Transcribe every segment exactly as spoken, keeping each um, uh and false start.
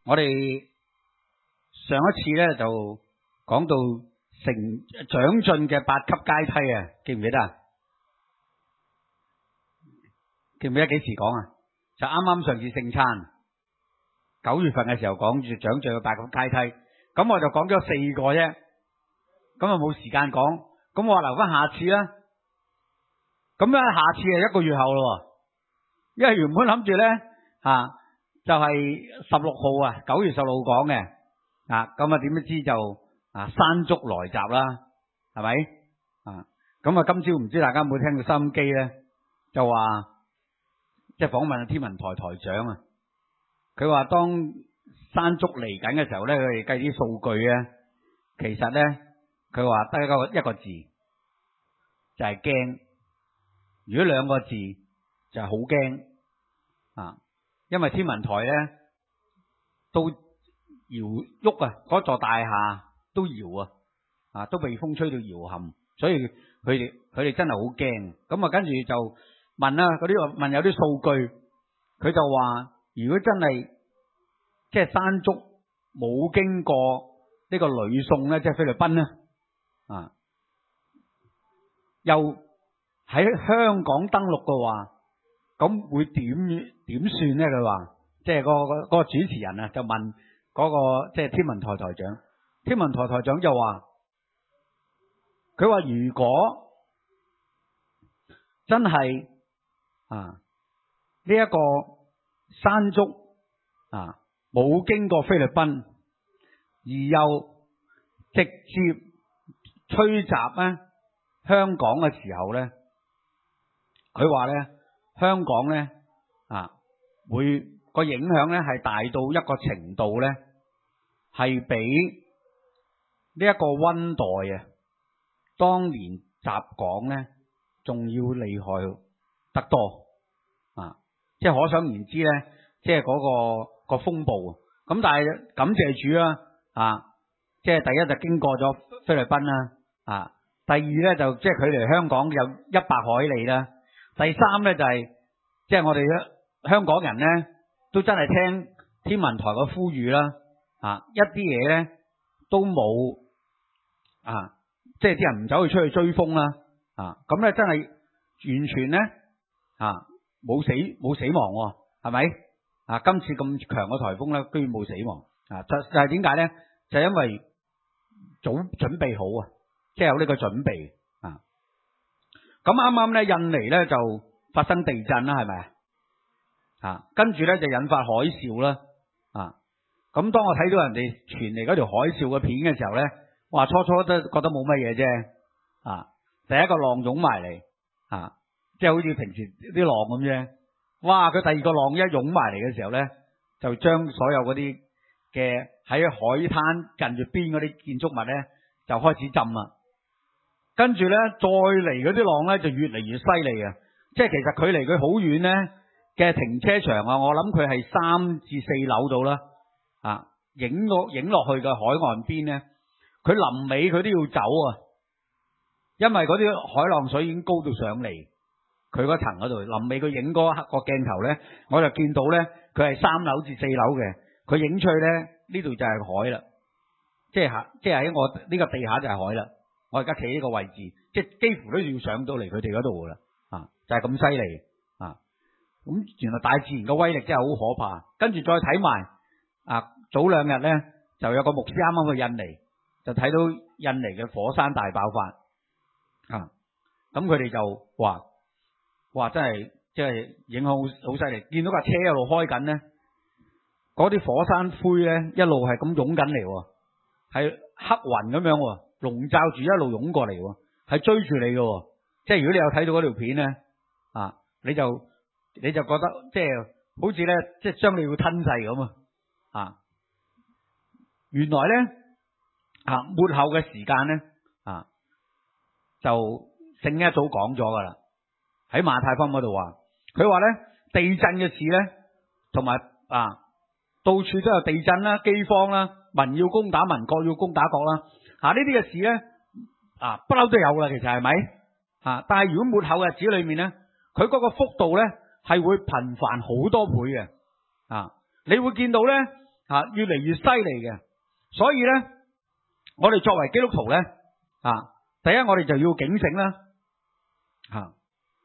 我哋上一次咧就講到成長進嘅八級階梯啊，記唔記得啊？記唔記得幾時講啊？就啱啱上次聖餐九月份嘅時候講住長進嘅八級階梯，咁我就講咗四個啫，咁啊冇時間講，咁我留翻下次啦。咁咧下次係一個月後咯，因為原本諗住咧啊就係十六號啊，九月十六號講嘅啊，咁啊點不知就啊山竹來襲啦，係咪啊？咁啊今朝唔知大家有冇聽到收音機咧，就話即係訪問天文台台長啊，佢話當山竹嚟緊嘅時候咧，佢哋計啲數據咧，其實咧佢話得一個一個字就係驚，如果兩個字就係好驚啊！因為天文台咧都搖喐啊，嗰座大廈都搖啊，啊都被風吹到搖撼，所以佢哋佢哋真係好驚。咁啊，跟住就問啦，嗰啲問有啲數據，佢就話如果真係即係山竹冇經過呢個呂宋咧，即係菲律賓咧，啊又喺香港登陸嘅話，咁會點點算咧？佢話，即係、嗰個、嗰個主持人啊，就問嗰、嗰個即係天文台台長，天文台台長就話，佢話如果真係啊呢一個山竹啊冇經過菲律賓，而又直接吹襲咧香港嘅時候咧，佢話咧香港咧啊會個影響咧係大到一個程度咧，係比呢一個溫黛啊當年襲港咧仲要厲害得多啊！即係可想而知咧，即係嗰個個風暴。咁但係感謝主啦啊！即係第一就經過咗菲律賓啦啊，第二咧就即係距離香港有一百海里啦。第三咧就係、是、即係我哋香港人咧都真係聽天文台嘅呼籲啦啊，一啲嘢咧都冇啊，即係啲人唔走去出去追風啦啊，咁咧真係完全咧啊冇死冇死亡喎，係咪啊？今次咁強嘅颱風咧，居然冇死亡啊！就就係點解咧？就係因為早準備好啊，即係有呢個準備啊。咁啱啱咧，印尼咧就發生地震啦，係咪啊？跟住咧就引發海嘯啦啊！咁當我睇到人哋傳嚟嗰條海嘯嘅片嘅時候咧，哇！初初都覺得冇乜嘢啫啊！第一個浪湧埋嚟啊，即係好似平時啲浪咁啫。哇！佢第二個浪一湧埋嚟嘅時候咧，就將所有嗰啲嘅喺海灘近住邊嗰啲建築物咧，就開始浸啦。跟住咧，再嚟嗰啲浪咧就越嚟越犀利啊！即係其實距離佢好遠咧嘅停車場啊，我諗佢係三至四樓度啦啊，影落影落去嘅海岸邊咧，佢臨尾佢都要走啊，因為嗰啲海浪水已經高到上嚟佢嗰層嗰度。臨尾佢影嗰個鏡頭咧，我就見到咧佢係三樓至四樓嘅，佢影出去咧呢度就係海啦，即係即係喺我呢個地下就係海啦。我而家企呢個位置，即係幾乎都要上到嚟佢哋嗰度噶啦，啊，就係咁犀利啊！咁原來大自然嘅威力真係好可怕。跟住再睇埋啊，早兩日咧就有個牧師啱啱去印尼，就睇到印尼嘅火山大爆發啊！咁佢哋就話：哇，真係即係影響好好犀利。見到架車一路開緊咧，嗰啲火山灰咧一路係咁湧緊嚟，係黑雲咁樣喎。籠罩住一路湧過嚟，係追住你嘅，即係如果你有睇到嗰條片咧，啊，你就你就覺得即係好似咧，即係將你要吞噬咁啊！原來咧啊，末後嘅時間咧啊，就聖經一早講咗噶啦，喺馬太福音嗰度話，佢話咧地震嘅事咧，同埋啊到處都有地震啦、饑荒啦，民要攻打民，國要攻打國啦。啊！呢啲嘅事咧，啊不嬲都有啦，其實係咪啊？但係如果末後嘅日子裏面咧，佢嗰個幅度咧係會頻繁好多倍嘅啊！你會見到咧吓、啊、越嚟越犀利嘅。所以咧，我哋作為基督徒咧，啊，第一我哋就要警醒啦，吓、啊，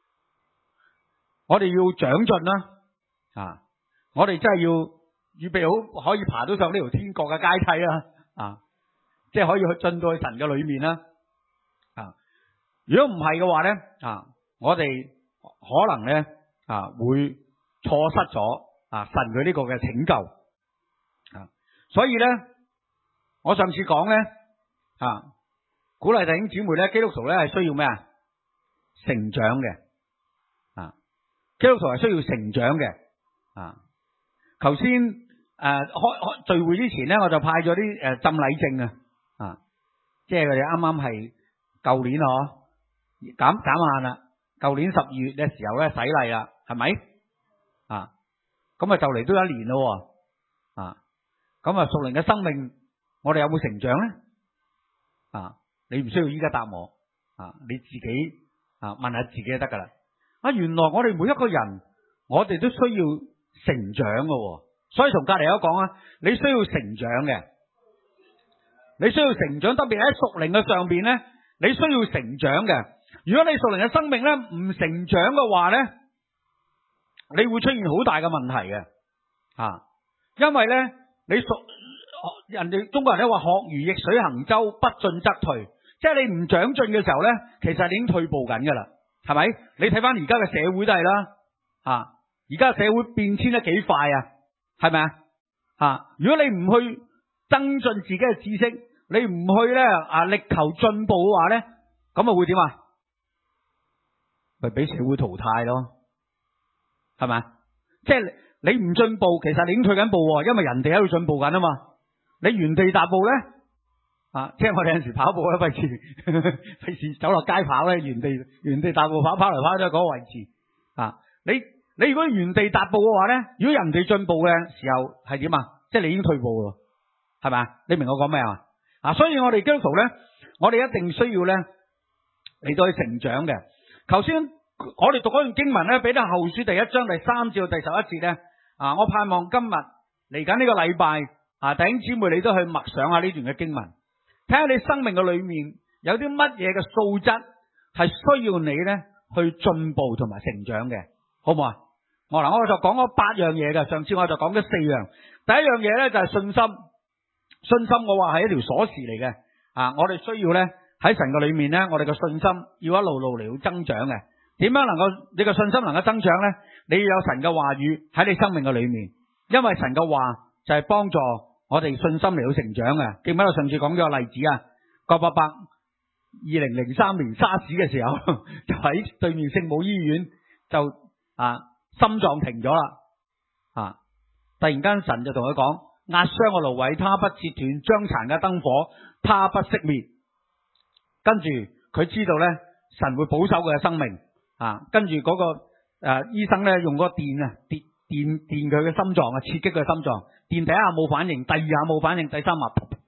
我哋要長進啦，啊，我哋真係要預備好可以爬到上呢條天國嘅階梯啦，啊，即係可以去進到去神嘅裏面啦，啊，如果唔係嘅話咧，啊，我哋可能咧啊會錯失咗啊神佢呢個嘅拯救，啊，所以咧。我上次講咧，啊，鼓勵弟兄姊妹咧，基督徒咧係需要咩啊？成長嘅，啊，基督徒係需要成長嘅，啊，頭先誒開開聚會之前咧，我就派咗啲誒浸禮證啊，啊，即係佢哋啱啱係舊年嗬，減減限啦，舊年十二月嘅時候咧洗禮啦，係咪？啊，咁啊就嚟都一年咯，啊，咁啊屬靈嘅生命。我哋有冇成長咧？啊，你唔需要依家答我，啊，你自己啊問下自己就得噶啦。啊，原來我哋每一個人，我哋都需要成長嘅，所以同隔籬有講啊，你需要成長嘅，你需要成長，特別喺屬靈嘅上邊咧，你需要成長嘅。如果你屬靈嘅生命咧唔成長嘅話咧，你會出現好大嘅問題嘅，啊，因為咧你屬。人哋中國人咧話學如逆水行舟，不進則退，即係你唔長進嘅時候咧，其實你已經退步緊噶啦，係咪？你睇翻而家嘅社會都係啦，啊，而家社會變遷得幾快啊，係咪啊？啊，如果你唔去增進自己嘅知識，你唔去咧啊力求進步嘅話咧，咁啊會點啊？咪俾社會淘汰咯，係咪？即係你唔進步，其實你已經退緊步，因為人哋喺度進步緊啊嘛。你原地踏步咧，啊，即係我哋有陣時跑步咧，費事費事走落街跑咧，原地原地踏步跑，跑嚟跑去嗰個位置啊。你你如果原地踏步嘅話咧，如果人哋進步嘅時候係點啊？即係你已經退步咯，係咪？你明我講咩啊？啊，所以我哋基督徒咧，我哋一定需要咧嚟到去成長嘅。頭先我哋讀嗰段經文咧，彼得後書第一章第三至到第十一節咧，啊，我盼望今日嚟緊呢個禮拜。啊，弟兄姊妹，你都去默想下呢段嘅經文，睇下你生命嘅裏面有啲乜嘢嘅素質係需要你咧去進步同埋成長嘅，好唔好啊？我嗱，我就講咗八樣嘢嘅，上次我就講咗四樣。第一樣嘢咧就係信心，信心我話係一條鎖匙嚟嘅，啊，我哋需要咧喺神嘅裏面咧，我哋嘅信心要一路路嚟到增長嘅。點樣能夠你嘅信心能夠增長咧？你要有神嘅話語喺你生命嘅裏面，因為神嘅話就係幫助我哋信心嚟到成長嘅。記唔記得我上次講咗個例子啊？郭伯伯二零零三年沙士嘅時候，就喺對面聖母醫院就啊心臟停咗啦，啊！突然間神就同佢講：壓傷嘅蘆葦，他不折斷；將殘嘅燈火，他不熄滅。跟住佢知道咧，神會保守佢嘅生命啊！跟住嗰、那個誒、啊、醫生咧用嗰個電啊電電電佢嘅心臟啊，刺激佢嘅心臟。電第一下冇反應，第二下冇反應，第三下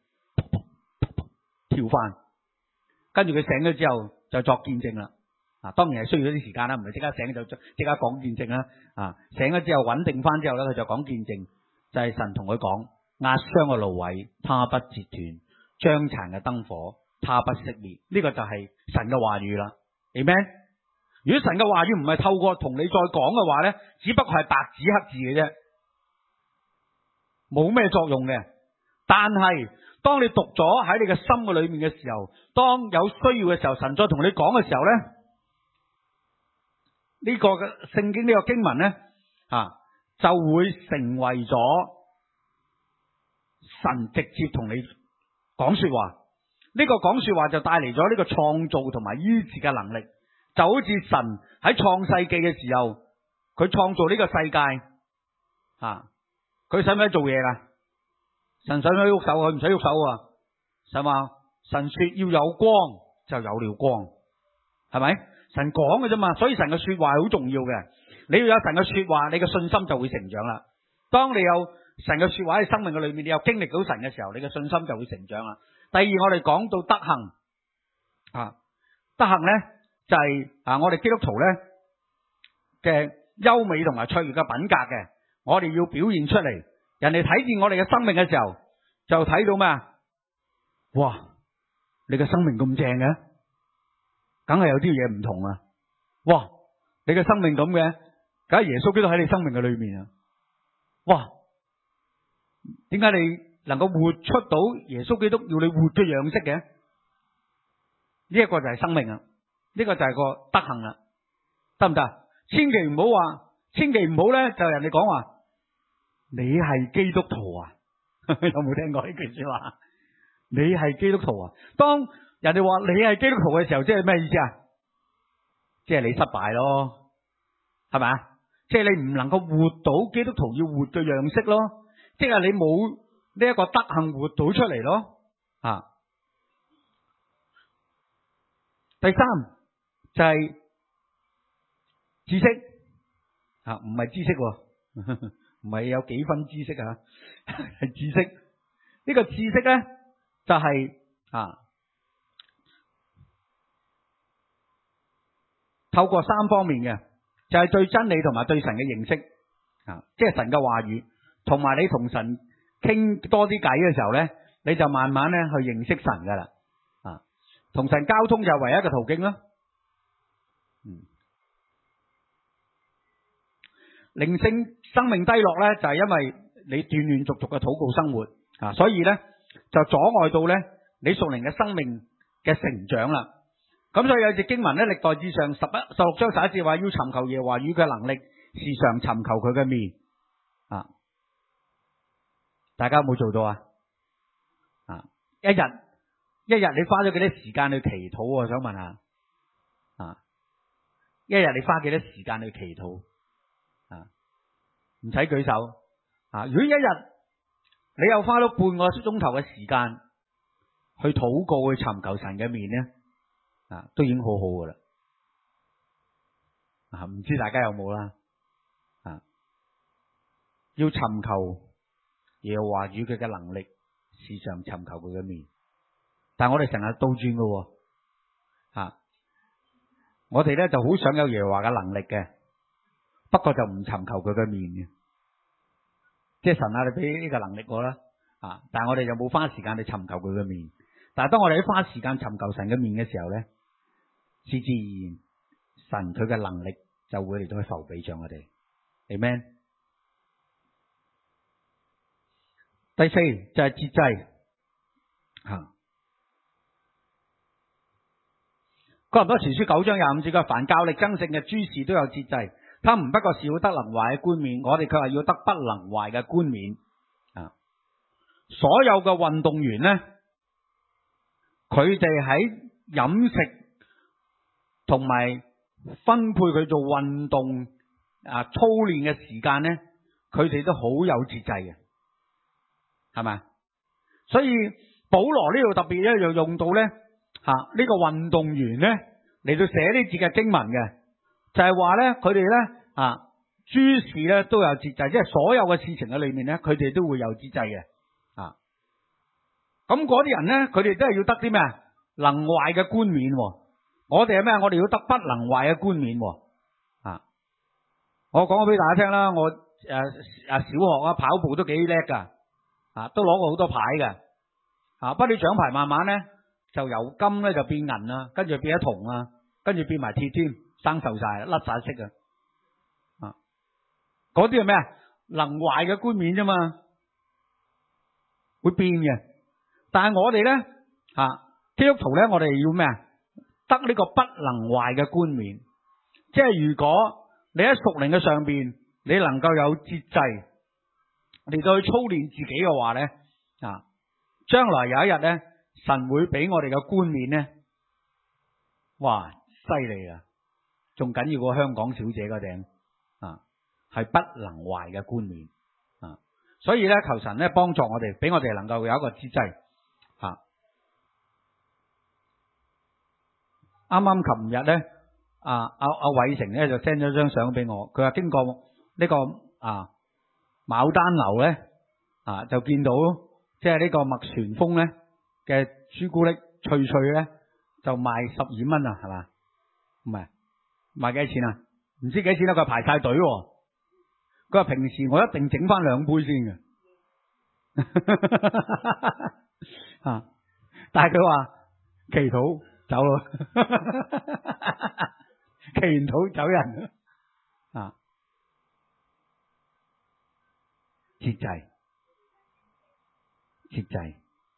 跳翻。跟住佢醒咗之後就作見證啦。啊，當然係需要一啲時間啦，唔係即刻醒就即刻講見證啦。啊，醒咗之後穩定翻之後咧，佢就講見證，就係、是、神同佢講：壓傷嘅蘆葦，他不折斷；將殘嘅燈火，他不熄滅。呢、這個就係神嘅話語啦。Amen。如果神嘅話語唔係透過同你再講嘅話咧，只不過係白紙黑字嘅啫，冇咩作用嘅。但係當你讀咗喺你嘅心嘅裏面嘅時候，當有需要嘅時候，神再同你講嘅時候咧，呢、這個嘅聖經呢個經文咧啊，就會成為咗神直接同你講說話。呢、這個講說話就帶嚟咗呢個創造同埋醫治嘅能力。就好似神喺創世紀嘅時候，佢創造呢個世界啊，佢使唔使做嘢噶？神使唔使喐手？佢唔使喐手啊，係嘛？神說要有光，就有了光，係咪？神講嘅啫嘛，所以神嘅說話係好重要嘅。你要有神嘅說話，你嘅信心就會成長啦。當你有神嘅說話喺生命嘅裏面，你有經歷到神嘅時候，你嘅信心就會成長啦。第二，我哋講到德行啊，德行咧。就係、是、啊，我哋基督徒咧嘅優美同埋卓越嘅品格嘅，我哋要表現出嚟人哋睇見我哋嘅生命嘅時候，就睇到咩啊？哇！你嘅生命咁正嘅，梗係有啲嘢唔同啊！哇！你嘅生命咁嘅，梗係耶穌基督喺你生命嘅裏面啊！哇！點解你能夠活出到耶穌基督要你活嘅樣式嘅？呢一個就係生命啊！呢個就係個德行啦，得唔得？千祈唔好話，千祈唔好咧，就人哋講話你係基督徒啊！有冇聽過呢句說話？你係基督徒啊！當人哋話你係基督徒嘅時候，即係咩意思啊？即係你失敗咯，係咪啊？即係你唔能夠活到基督徒要活嘅樣式咯，即係你冇呢一個德行活到出嚟咯。啊，第三就係知識啊，唔係知識喎，唔係有幾分知識啊，係知識。呢個知識咧就係啊，透過三方面嘅，就係對真理同埋對神嘅認識啊，即係神嘅話語，同埋你同神傾多啲偈嘅時候咧，你就慢慢咧去認識神噶啦。啊，同神交通就係唯一嘅途徑啦。嗯，靈性生命低落咧，就係因為你斷斷續續嘅禱告生活啊，所以咧就阻礙到咧你屬靈嘅生命嘅成長啦。咁所以有隻經文咧，歷代志上十一十六章十一節話，要尋求耶和華與佢嘅能力，時常尋求佢嘅面啊！大家有冇做到啊？啊，一日一日你花咗幾多時間去祈禱？我想問下啊，一日你花幾多時間去祈禱啊？唔使舉手啊！如果一日你又花咗半個鐘頭嘅時間去禱告，去尋求神嘅面咧？啊，都已經好好噶啦，啊，唔知大家有冇啦？啊，要尋求耶和華與佢嘅能力，時常尋求佢嘅面。但係我哋成日倒轉噶，啊，我哋咧就好想有耶和華嘅能力嘅，不過就唔尋求佢嘅面嘅，即係神啊，你俾呢個能力我啦，啊，但係我哋就冇花時間去尋求佢嘅面。但係當我哋喺花時間尋求神嘅面嘅時候咧，自自然然神佢嘅能力就會嚟到去扶庇着我哋。Amen。第四就係節制吓。哥林多前書九章廿五節，佢話凡教力爭勝嘅諸事都有節制，他們不過是要得能壞嘅冠冕，我哋卻係要得不能壞嘅冠冕啊！所有嘅運動員呢，佢哋喺飲食同埋分配佢做運動啊操練嘅時間呢，佢哋都好有節制嘅，係咪？所以保羅呢度特別咧，就用到咧吓呢個運動員咧嚟到寫呢節嘅經文嘅，就係話咧佢哋咧啊諸事咧都有節制，即係所有嘅事情嘅裏面咧，佢哋都會有節制嘅啊。咁嗰啲人咧，佢哋都係要得啲咩啊？能壞嘅冠冕。我哋係咩？我哋要得不能壞嘅冠冕啊！我講咗俾大家聽啦，我誒誒、呃、小學啊跑步都幾叻噶啊，都攞過好多牌嘅啊。不過啲獎牌慢慢咧就由金咧就變銀啦，跟住變咗銅啊，跟住變埋鐵添，生鏽晒，甩晒色啊！啊，嗰啲係咩啊？能壞嘅冠冕啫嘛，會變嘅。但係我哋咧吓基督徒咧，我哋要咩啊？得呢個不能壞嘅冠冕，即係如果你喺屬靈嘅上邊，你能夠有節制嚟到去操練自己嘅話咧，啊，將來有一日咧，神會俾我哋嘅冠冕咧，哇，犀利啊！仲緊要過香港小姐嗰頂啊，係不能壞嘅冠冕啊！所以咧，求神咧幫助我哋，俾我哋能夠有一個節制啊！啱啱琴日咧，阿阿阿偉成咧就 send 咗張相俾我，佢話經過呢個啊牡丹樓咧啊，就見到即係呢個麥旋風咧嘅朱古力脆脆咧，就賣十二蚊啊，係嘛？唔係賣幾多錢啊？唔知幾錢啦，佢排晒隊。佢話平時我一定整翻兩杯先嘅， 啊！但係佢話祈禱走咯，祈完禱走人啊！節制，節制。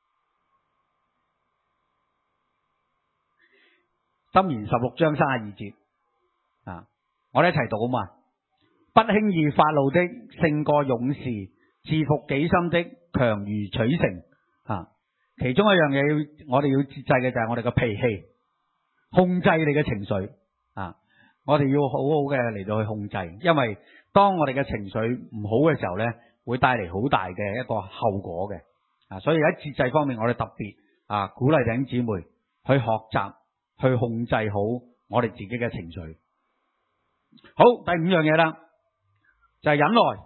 箴言十六章三十二節啊，我哋一齊讀啊嘛！不輕易發怒的勝過勇士，治服己心的強如取城啊！其中一樣嘢要我哋要節制嘅就係我哋嘅脾氣，控制你嘅情緒啊！我哋要好好嘅嚟到去控制，因為當我哋嘅情緒唔好嘅時候呢，會帶嚟好大嘅一個後果嘅啊！所以喺節制方面，我哋特別啊鼓勵弟兄姊妹去學習去控制好我哋自己嘅情緒。好，第五樣嘢啦，就係忍耐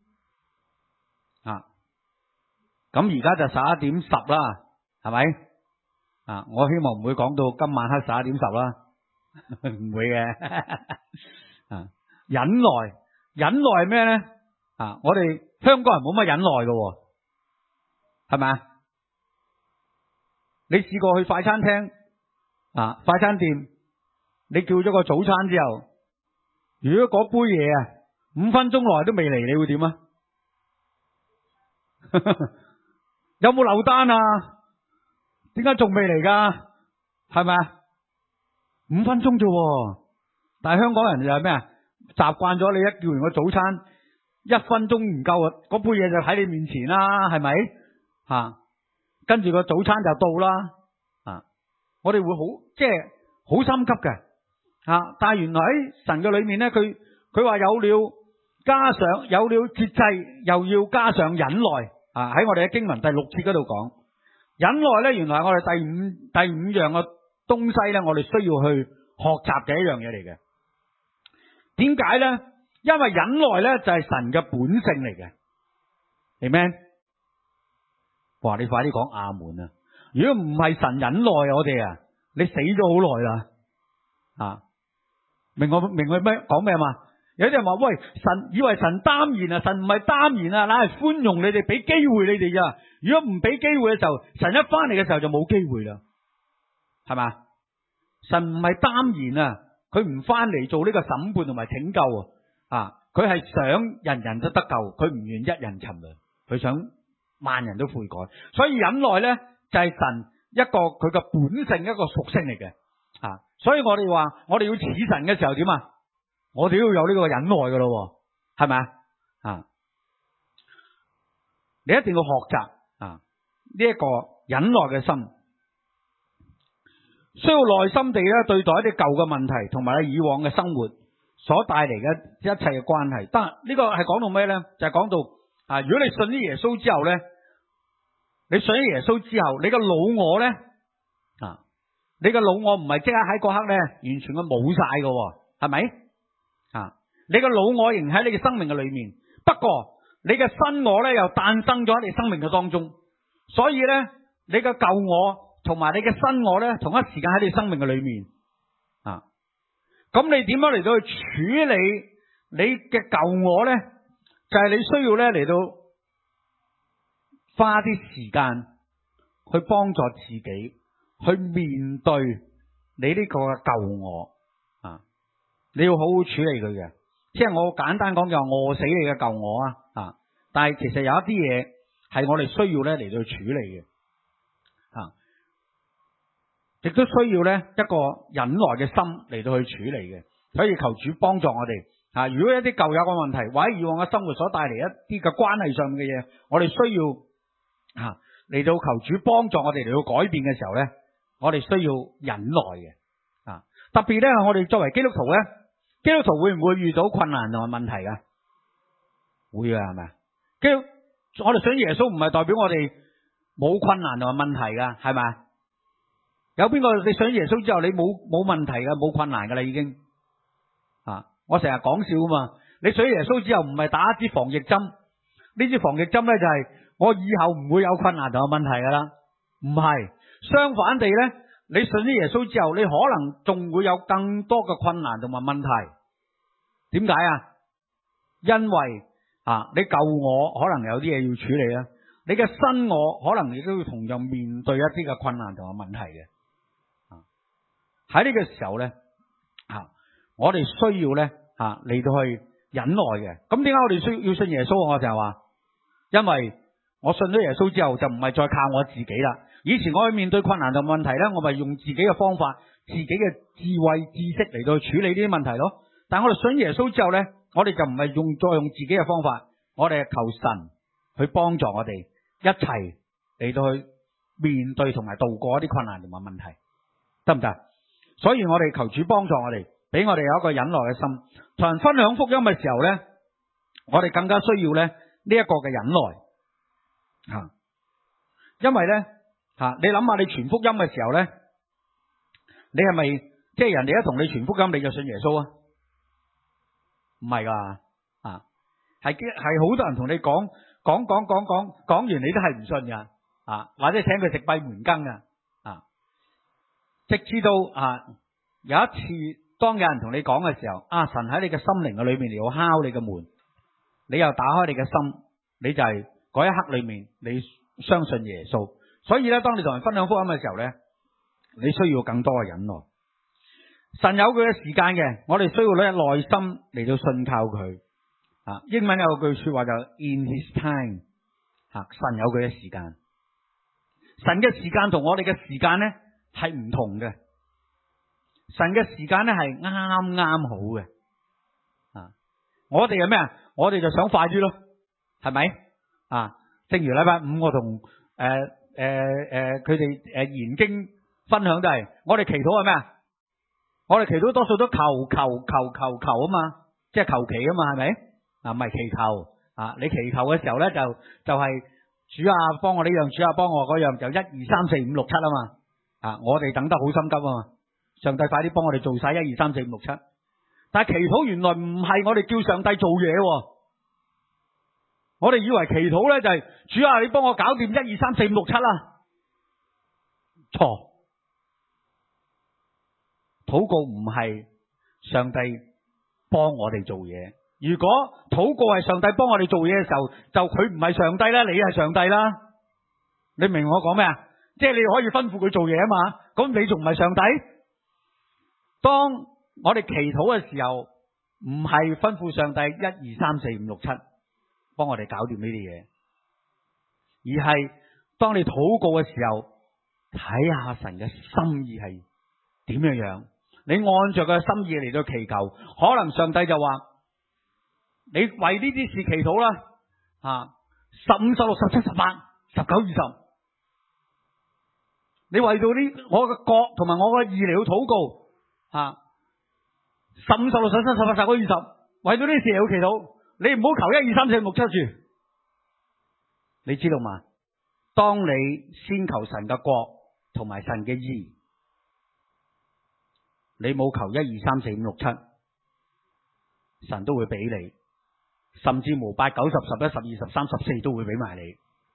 啊！咁而家就十一點十啦，係咪啊？我希望唔會講到今晚黑十一點十啦，唔會嘅啊！忍耐，忍耐係咩咧？啊，我哋香港人冇乜忍耐嘅，係咪啊？你試過去快餐廳啊，快餐店，你叫咗個早餐之後，如果嗰杯嘢啊五分鐘內都未嚟，你會點啊？有冇漏單啊？點解仲未嚟噶？係咪啊？五分鐘啫，但係香港人就係咩啊？習慣咗你一叫完個早餐，一分鐘唔夠啊，嗰杯嘢就喺你面前啦，係咪？吓、啊，跟住個早餐就到啦。啊，我哋會好即係好心急嘅。啊，但係原來喺神嘅裏面咧，佢佢話有了加上有了節制，又要加上忍耐。啊！喺我哋嘅經文第六節嗰度講忍耐咧，原來係我哋第五第五樣嘅東西咧，我哋需要去學習嘅一樣嘢嚟嘅。點解咧？因為忍耐咧就係神嘅本性嚟嘅，明唔明？哇！你快啲講阿門啊！如果唔係神忍耐我哋啊，你死咗好耐啦！啊，明我明我咩講咩嘛？有啲人話喂，神以為神耽延啊，神唔係耽延啊，乃係寬容你哋，俾機會你哋咋？如果唔俾機會嘅時候，神一翻嚟嘅時候就冇機會啦，係嘛？神唔係耽延啊，佢唔翻嚟做呢個審判同埋拯救啊，佢係想人人都得救，佢唔願一人沉淪，佢想萬人都悔改，所以忍耐咧就係神一個佢嘅本性，一個屬性嚟嘅啊，所以我哋話我哋要似神嘅時候點啊？我哋都要有呢個忍耐噶咯，係咪啊？你一定要學習啊呢一個忍耐嘅心，需要耐心地咧對待一啲舊嘅問題，同埋以往嘅生活所帶嚟嘅一切嘅關係。但係呢個係講到咩咧？就係講到啊，如果你信咗耶穌之後咧，你信咗耶穌之後，你個老我咧啊，你個老我唔係即刻喺嗰刻咧完全嘅冇晒噶，係咪？啊！你個老我仍喺你嘅生命嘅裏面，不過你嘅新我咧又誕生咗喺你生命嘅當中，所以咧你嘅舊我同埋你嘅新我咧同一時間喺你生命嘅裏面啊！咁你點樣嚟到去處理你嘅舊我咧？就係、是、你需要咧嚟到花啲時間去幫助自己去面對你呢個嘅舊我啊！你要好好處理佢嘅，即係我簡單講就係餓死你嘅舊我啊！啊，但係其實有一啲嘢係我哋需要咧嚟到去處理嘅，啊，亦都需要咧一個忍耐嘅心嚟到去處理嘅，所以求主幫助我哋啊！如果一啲舊有嘅問題或者以往嘅生活所帶嚟一啲嘅關係上面嘅嘢，我哋需要啊嚟到求主幫助我哋嚟到改變嘅時候咧，我哋需要忍耐嘅啊！特別咧，我哋作為基督徒咧。基督徒會唔會遇到困難同埋問題噶？會啊，係咪？基督，我哋信耶穌唔係代表我哋冇困難同埋問題噶，係咪？有邊個你信耶穌之後你冇冇問題噶，冇困難噶啦已經啊！我成日講笑啊嘛，你信耶穌之後唔係打一支防疫針，呢支防疫針咧就係我以後唔會有困難同埋問題噶啦，唔係，相反地咧。你信咗耶穌之後，你可能仲會有更多嘅困難同埋問題。點解啊？因為啊，你舊我可能有啲嘢要處理啊， 你嘅新我可能亦都要同樣面對一啲嘅困難同埋問題嘅。喺呢個時候咧，啊，我哋需要咧，啊嚟到去忍耐嘅。咁點解我哋需要信耶穌？我就係話，因為我信咗耶穌之後，就唔係再靠我自己啦。以前我去面對困難同問題咧，我咪用自己嘅方法、自己嘅智慧、知識嚟到去處理呢啲問題咯。但係我哋信耶穌之後咧，我哋就唔係用再用自己嘅方法，我哋係求神去幫助我哋一齊嚟到去面對同埋度過一啲困難同埋問題，得唔得？所以我哋求主幫助我哋，俾我哋有一個忍耐嘅心。同人分享福音嘅時候咧，我哋更加需要咧呢一個嘅忍耐吓，因為咧吓，你諗下你傳福音嘅時候咧，你係咪即係人哋一同你傳福音你就信耶穌啊？唔係噶啊，係係好多人同你講講講講講講完你都係唔信噶啊，或者請佢食閉門羹噶啊，直至到啊有一次當有人同你講嘅時候，啊神喺你嘅心靈嘅裏面嚟到敲你嘅門，你又打開你嘅心，你就係嗰一刻裏面你相信耶穌。所以咧，當你同人分享福音嘅時候咧，你需要更多嘅忍耐。神有佢嘅時間嘅，我哋需要咧耐心嚟到信靠佢。啊，英文有句說話就 in his time， 啊，神有佢嘅時間。神嘅時間同我哋嘅時間咧係唔同嘅。神嘅時間咧係啱啱好嘅。啊，我哋係咩啊？我哋就想快啲咯，係咪？啊，正如禮拜五我同誒誒誒佢哋誒研經分享都係，我哋祈禱係咩啊？我哋祈禱多數都求求求求求啊嘛，即係求其啊嘛，係咪？啊，唔係祈求啊！你祈求嘅時候咧，就就係、是、主啊幫我呢樣，主啊幫我嗰樣，就一二三四五六七啊嘛。啊，我哋等得好心急啊嘛，上帝快啲幫我哋做晒一二三四五六七。但係祈禱原來唔係我哋叫上帝做嘢，我哋以為祈禱咧就係、是、主啊，你幫我搞掂一二三四五六七啦。錯，禱告唔係上帝幫我哋做嘢。如果禱告係上帝幫我哋做嘢嘅時候，就佢唔係上帝啦，你係上帝啦。你明我講咩啊？即係你可以吩咐佢做嘢啊嘛，咁你仲唔係上帝？當我哋祈禱嘅時候，唔係吩咐上帝一二三四五六七幫我哋搞掂呢啲嘢，而係當你禱告嘅時候，睇下神嘅心意係點樣樣，你按着佢嘅心意嚟到祈求，可能上帝就話。你為呢啲事祈禱啦，啊，十五、十六、十七、十八、十九、二十，你為到呢我嘅國同埋我嘅義嚟到禱告，啊，十五、十六、十七、十八、十九、二十，為到呢啲事嚟到祈禱，你唔好求一二三四五六七住，你知道嘛？當你先求神嘅國同埋神嘅義，你冇求一二三四五六七，神都會俾你。甚至無八九十十一十二十三十四都會俾埋你，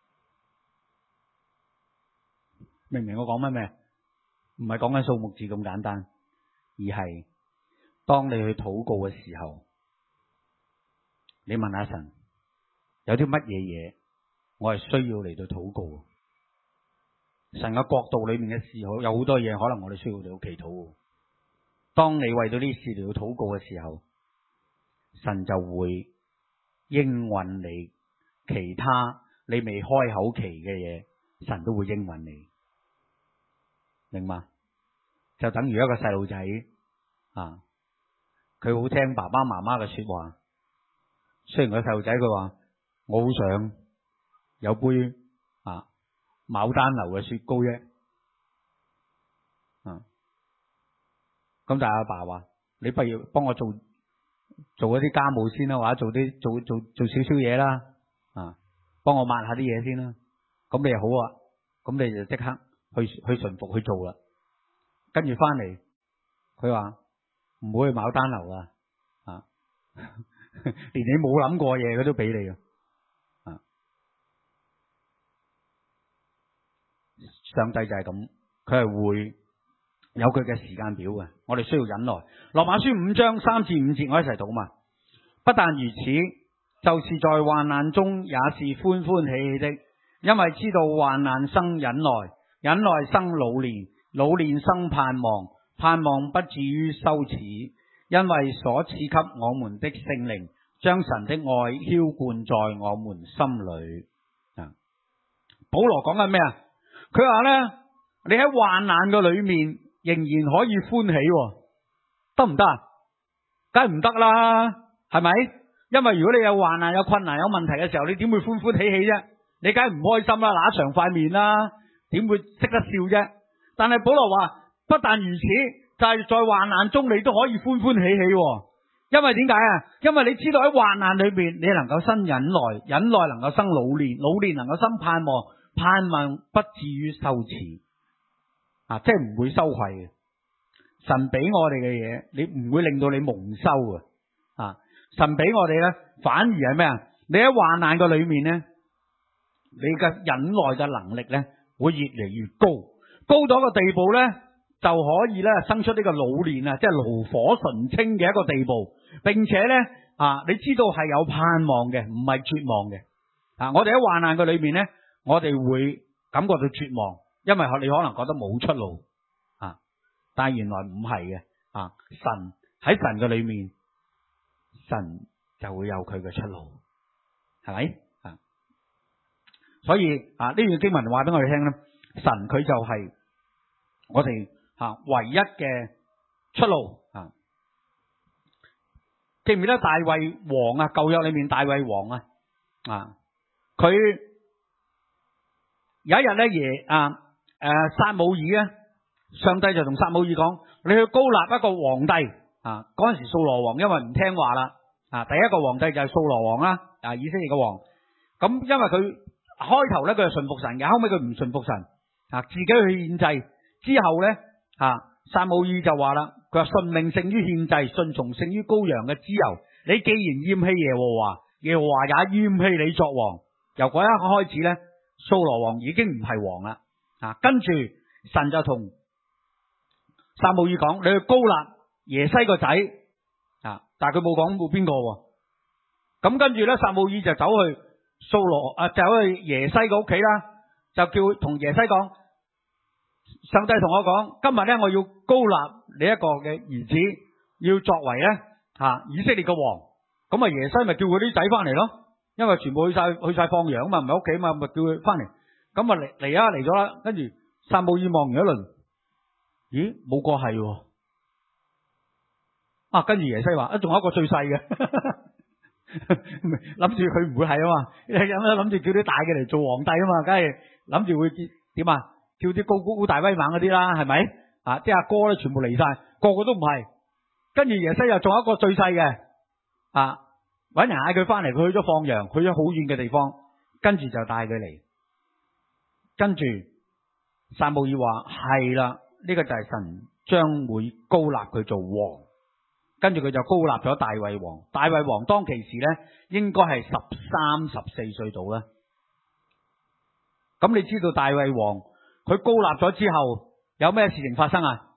明唔明我講乜咩？唔係講緊數目字咁簡單，而係當你去禱告嘅時候，你問下神有啲乜嘢嘢我係需要嚟到禱告。神嘅國度裏面嘅事好有好多嘢，可能我哋需要嚟到祈禱。當你為到呢事嚟到禱告嘅時候，神就會應允你，其他你未開口期嘅嘢，神都會應允你，明嘛？就等於一個細路仔啊，佢好聽爸爸媽媽嘅說話。雖然個細路仔佢話我好想有杯啊牡丹樓嘅雪糕啫，啊，咁但係阿爸話你不如幫我做。做一啲家務先啦，或者做啲做做做少少嘢啦，啊，幫我抹下啲嘢先啦。咁你又好啊，咁你就即刻去去順服去做啦。跟住翻嚟，佢話唔好去牡丹樓啊，啊，連你冇諗過嘢佢都俾你啊。上帝就係咁，佢係會有佢嘅時間表嘅，我哋需要忍耐。羅馬書五章三至五節，我一齊讀嘛。不但如此，就是在患難中也是歡歡喜喜的， 因為知道患難生忍耐，忍耐生老練，老練生盼望，盼望不至於羞恥，因為所賜給我們的聖靈，將神的愛澆灌在我們心裏。啊，保羅講緊咩啊？佢話呢，你喺患難嘅裏面仍然可以歡喜，得唔得啊？梗係唔得啦，係咪？因為如果你有患難、有困難、有問題嘅時候，你點會歡歡喜喜啫？你梗係唔開心啦，揦長塊面啦，點會識得笑啫？但係保羅話，不但如此，就係、是、在患難中你都可以歡歡喜喜。因為點解啊？因為你知道喺患難裏面，你能夠生忍耐，忍耐能夠生老練，老練能夠生盼望，盼望不至於羞恥。啊，即係唔會羞愧嘅。神俾我哋嘅嘢，你唔會令到你蒙羞嘅。啊，神俾我哋呢，反而係咩啊？你喺患難嘅裏面呢，你嘅忍耐嘅能力呢，會越嚟越高，高到一個地步呢，就可以呢生出呢個老練啊，即係爐火純青嘅一個地步，並且呢，啊，你知道係有盼望嘅，唔係絕望嘅。啊，我哋喺患難嘅裏面呢，我哋會感覺到絕望，因為你可能覺得冇出路啊，但係原來唔係嘅。啊，神喺神嘅裏面，神就會有佢嘅出路，係咪啊？所以啊，呢段經文話俾我哋聽咧，神佢就係我哋吓唯一嘅出路啊！記唔記得大衛王啊？舊約裏面大衛王啊，啊，佢有一日咧耶啊誒撒母耳咧，上帝就同撒母耳講：你去高立一個皇帝啊！嗰陣時掃羅王因為唔聽話啦，啊，第一個皇帝就係掃羅王啦，啊，以色列嘅王。咁因為佢開頭咧佢係順服神嘅，後尾佢唔順服神啊，自己去獻祭。之後咧啊，撒母耳就話啦，佢話順命勝於獻祭，順從勝於羔羊嘅脂油。你既然厭棄耶和華，耶和華也厭棄你作王。由嗰一刻開始咧，掃羅王已經唔係王啦。啊，跟住神就同撒母耳講：你去膏立耶西個仔啊！但係佢冇講冇邊個。咁跟住咧，撒母耳就走去掃羅啊，走去耶西個屋企啦，就叫同耶西講。上帝同我講，今日咧我要膏立你一個嘅兒子，要作為咧吓以色列嘅王。咁啊耶西咪叫佢啲仔翻嚟咯，因為全部去晒去晒放羊嘛，唔喺屋企嘛，咪叫佢翻嚟。咁啊嚟嚟啊嚟咗啦，跟住撒母耳望完一輪，咦冇個係，啊跟住耶西話啊仲有一個最細嘅，諗住佢唔會係啊嘛，有冇諗住叫啲大嘅嚟做皇帝啊嘛，梗係諗住會點啊？叫啲高高大威猛嗰啲啦，係咪啊？啲阿哥咧全部嚟晒，個個都唔係。跟住耶西又仲有一個最細嘅，啊，搵人嗌佢翻嚟，佢去咗放羊，去咗好遠嘅地方，跟住就帶佢嚟。跟住撒母耳話係啦，呢個就係神將會膏立佢做王。跟住佢就膏立咗大衛王。大衛王當其時咧，應該係十三十四歲度啦。咁你知道大衛王？佢膏立咗之後有咩事情發生啊？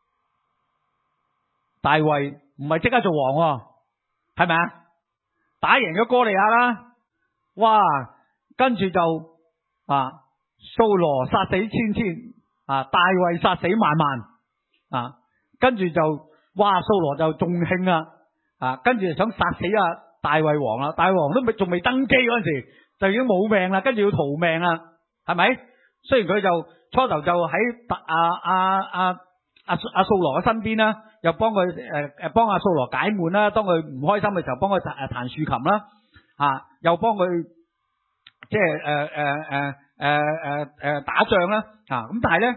大衛唔係即刻做王，係咪啊？打贏咗哥利亞啦，哇！跟住就啊，掃羅殺死千千，啊，大衛殺死萬萬，啊，跟住就哇，掃羅就仲興啦，啊，跟住就想殺死啊大衛王啦，大衛王都未仲未登基嗰陣時就已經冇命啦，跟住要逃命啦，係咪？雖然佢就初頭就喺阿阿阿阿阿掃羅嘅身邊啦，又幫佢誒誒幫阿掃羅解悶啦，當佢唔開心嘅時候幫佢彈彈豎琴啦，啊，又幫佢即係誒誒誒誒誒誒打仗啦，啊，咁但係咧，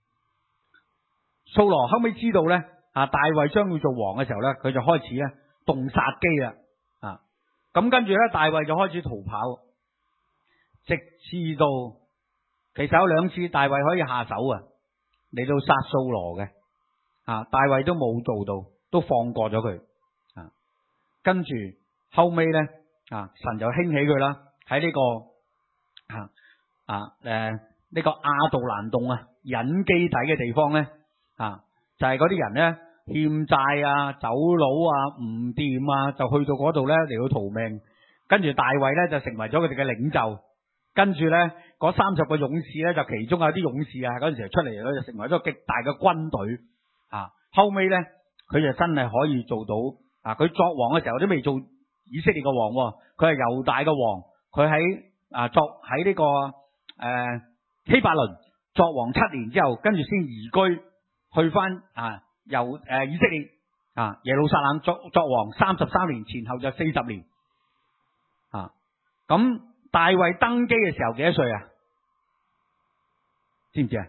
掃羅後尾知道咧，啊大衛將要做王嘅時候咧，佢就開始咧動殺機啦，啊，咁跟住咧大衛就開始逃跑，直至到。其實有兩次大衛可以下手啊，嚟到殺掃羅嘅，啊，大衛都冇做到，都放過咗佢，啊，跟住後尾咧，啊，神就興起佢啦，喺呢、這個啊啊誒呢個亞杜蘭洞啊隱基底嘅地方咧，啊，就係嗰啲人咧欠債啊、走佬啊、唔掂啊，就去到嗰度咧嚟到逃命，跟住大衛咧就成為咗佢哋嘅領袖。 跟住咧嗰三十個勇士咧，就其中有啲勇士啊，嗰陣時出嚟咧就成為咗極大嘅軍隊啊。後尾咧佢就真係可以做到啊！佢作王嘅時候都未做以色列嘅王，佢係猶大嘅王。佢喺啊作喺呢、這個誒、呃、希伯倫作王七年之後，跟住先移居去翻啊由誒、呃、以色列啊耶路撒冷作作王三十三年，前後就四十年啊。咁大衛登基嘅時候幾多歲啊？知唔知啊？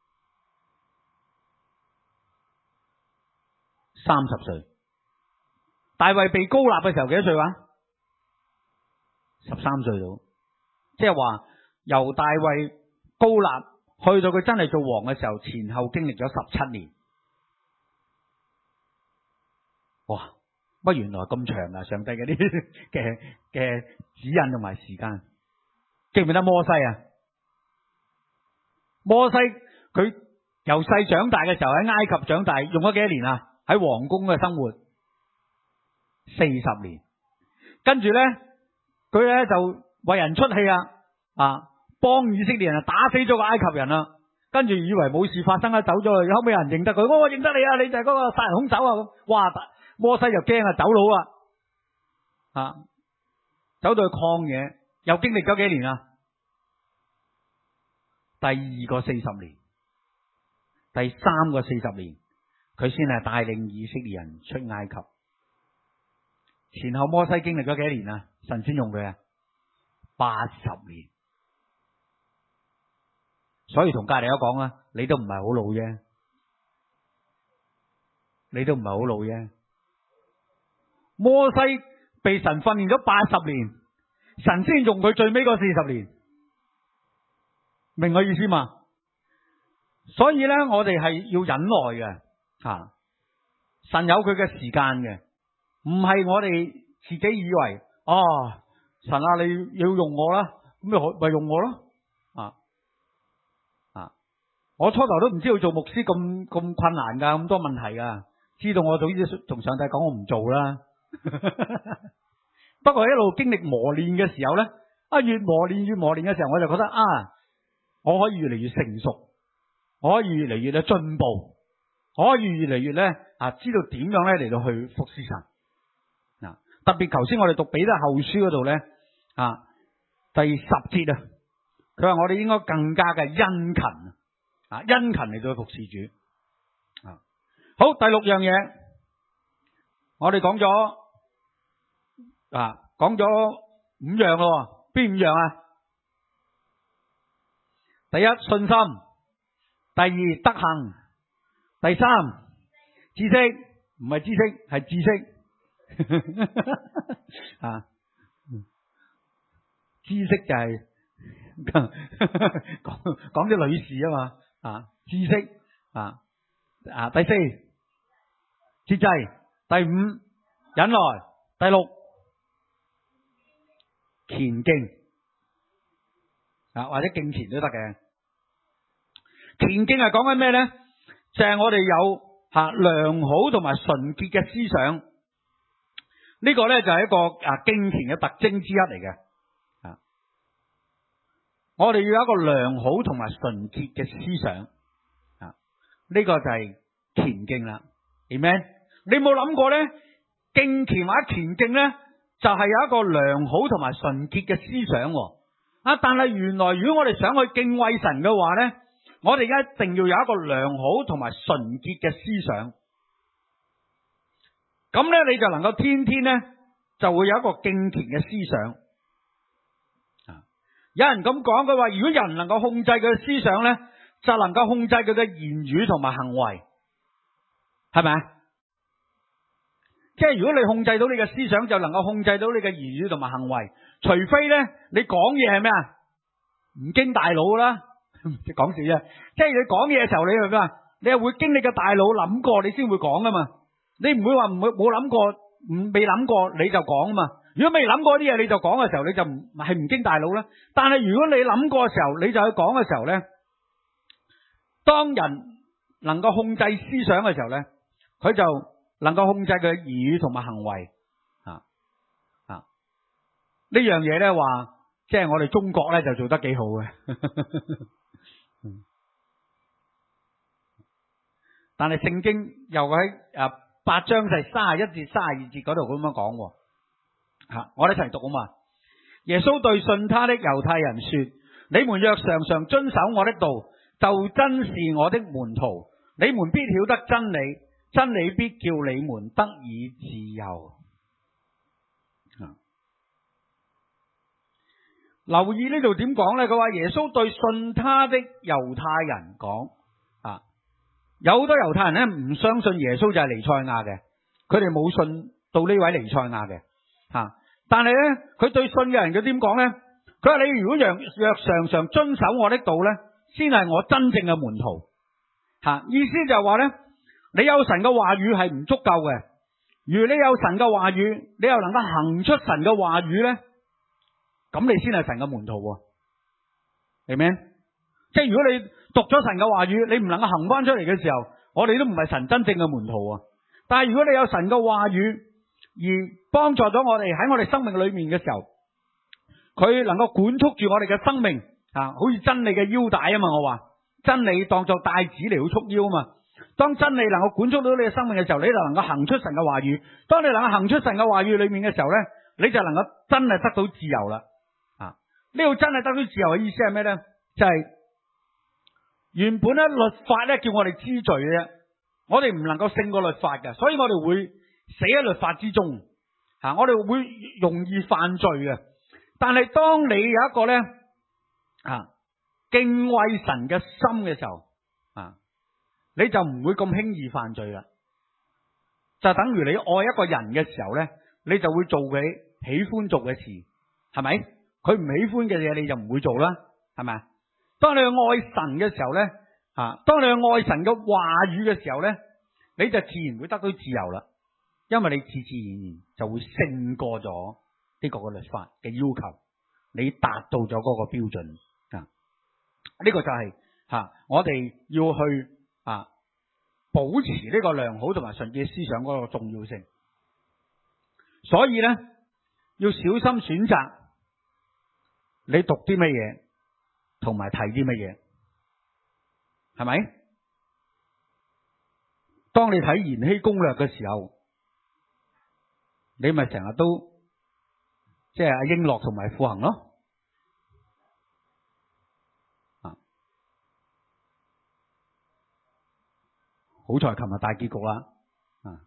三十歲。大衛被膏立嘅時候幾多歲話？十三歲到，即係話由大衛膏立去到佢真係做王嘅時候，前後經歷咗十七年。哇！乜原來咁長啊！上帝嗰啲嘅嘅指引同埋時間，記唔記得摩西啊？摩西佢由細長大嘅時候喺埃及長大，用咗幾多年啊？喺皇宮嘅生活四十年，跟住咧佢咧就為人出氣啊，啊幫以色列人啊打死咗個埃及人啊，跟住以為冇事發生啦，走咗去，後尾有人認得佢，我、哦、認得你啊，你就係嗰個殺人兇手啊！咁，哇！摩西就驚啊，走佬啊，啊，走到去曠野，又經歷咗幾年啊？第二個四十年，第三個四十年，佢先係帶領以色列人出埃及。前後摩西經歷咗幾多年啊？神先用佢啊，八十年。所以同隔籬有講啊，你都唔係好老啫，你都唔係好老啫。摩西被神訓練咗八十年，神先用佢最尾嗰四十年，明我意思嘛？所以咧，我哋係要忍耐嘅，吓、啊、神有佢嘅時間嘅，唔係我哋自己以為哦，神啊，你要用我啦，咁咪咪用我咯，啊啊！我初頭都唔知道做牧師咁咁困難噶，咁多問題噶，知道我早啲同上帝講我唔做啦。不過一路經歷磨練嘅時候咧，啊越磨練越磨練嘅時候，我就覺得啊，我可以越嚟越成熟，我可以越嚟越咧進步，我可以越嚟越咧啊知道點樣咧嚟到去服侍神。嗱、啊，特別頭先我哋讀彼得後書嗰度咧啊，第十節啊，佢話我哋應該更加嘅殷勤啊，殷勤嚟到去服侍主啊。好，第六樣嘢，我哋講咗。啊，講咗五樣咯，邊五樣啊？第一，信心；第二，德行；第三，知識，唔係知識，係知識。啊，知識就係講講啲女士啊嘛，啊，知識啊啊，第四，節制；第五，忍耐；第六，虔敬啊，或者敬虔都得嘅。虔敬係講緊咩咧？就係、是、我哋有吓良好同埋純潔嘅思想，呢、這個咧就係一個啊敬虔嘅特徵之一嚟嘅。啊，我哋要有一個良好同埋純潔嘅思想啊，呢、這個就係虔敬啦。Amen？你冇諗過咧？敬虔或者虔敬咧？就係有一個良好同埋純潔嘅思想啊！但係原來如果我哋想去敬畏神嘅話呢，我哋一定要有一個良好同埋純潔嘅思想。咁呢，你就能夠天天呢就會有一個敬虔嘅思想。啊，有人咁講，佢話如果人能夠控制佢嘅思想呢，就能夠控制佢嘅言語同埋行為，係咪啊？即係如果你控制到你嘅思想，就能夠控制到你嘅言語同埋行為。除非咧，你講嘢係咩啊？唔經大腦啦，講笑啫。即係你講嘢嘅時候，你係咩啊？你係會經你嘅大腦諗過，你先會講噶嘛。你唔會話唔會冇諗過，唔未諗過你就講啊嘛。如果未諗過啲嘢你就講嘅時候，你就唔係唔經大腦啦。但係如果你諗過嘅時候，你就去講嘅時候咧，當人能夠控制思想嘅時候咧，佢就能夠控制佢言語同埋行為啊啊！呢樣嘢咧話即係我哋中國咧就做得幾好嘅。但係聖經又喺誒八章就係三十一至三十二節嗰度咁樣講，吓，我哋一齊讀啊嘛。耶穌對信他的猶太人說：你們若常常遵守我的道，就真是我的門徒。你們必曉得真理，真理必叫你們得以自由。留意呢度點講呢？佢話耶穌對信他的猶太人講，啊，有好多猶太人呢唔相信耶穌就係彌賽亞嘅，佢哋冇信到呢位彌賽亞嘅，吓、啊。但係呢，佢對信嘅人佢點講呢？佢話你如果若若常常遵守我的道呢，先係我真正嘅門徒。吓、啊，意思就係話呢，你有神嘅話語係唔足夠嘅，如你有神嘅話語，你又能夠行出神嘅話語呢，咁你先係神嘅門徒，明唔明？即係如果你讀咗神嘅話語，你唔能夠行翻出嚟嘅時候，我哋都唔係神真正嘅門徒啊！但係如果你有神嘅話語，而幫助咗我哋喺我哋生命裏面嘅時候，佢能夠管束住我哋嘅生命啊，好似真理嘅腰帶啊嘛！我話真理當作帶子嚟到束腰啊嘛！當真理能夠管束到你嘅生命嘅時候，你就能夠行出神嘅話語。當你能夠行出神嘅話語裏面嘅時候呢，你就能夠真係得到自由啦！呢度真係得到自由嘅意思係咩呢？就係、是、原本咧律法咧叫我哋知罪嘅啫，我哋唔能夠勝過律法嘅，所以我哋會死喺律法之中，吓、啊、我哋會容易犯罪嘅。但係當你有一個咧啊敬畏神嘅心嘅時候，啊你就唔會咁輕易犯罪啦。就等於你愛一個人嘅時候咧，你就會做佢喜歡做嘅事，係咪？佢唔喜歡嘅嘢你就唔會做啦，係咪？當你去愛神嘅時候呢，啊，當你去愛神嘅話語嘅時候呢，你就自然會得到自由啦，因為你自自然然就會勝過咗呢個嘅律法嘅要求，你達到咗嗰個標準啊！呢個就係吓我哋要去啊保持呢個良好同埋純潔思想嗰個重要性，所以呢，要小心選擇。你讀啲乜嘢，同埋睇啲乜嘢，係咪？當你睇《延禧攻略》嘅時候，你咪成日都即係阿英樂同埋傅恒咯，啊！好彩琴日大結局啦，啊！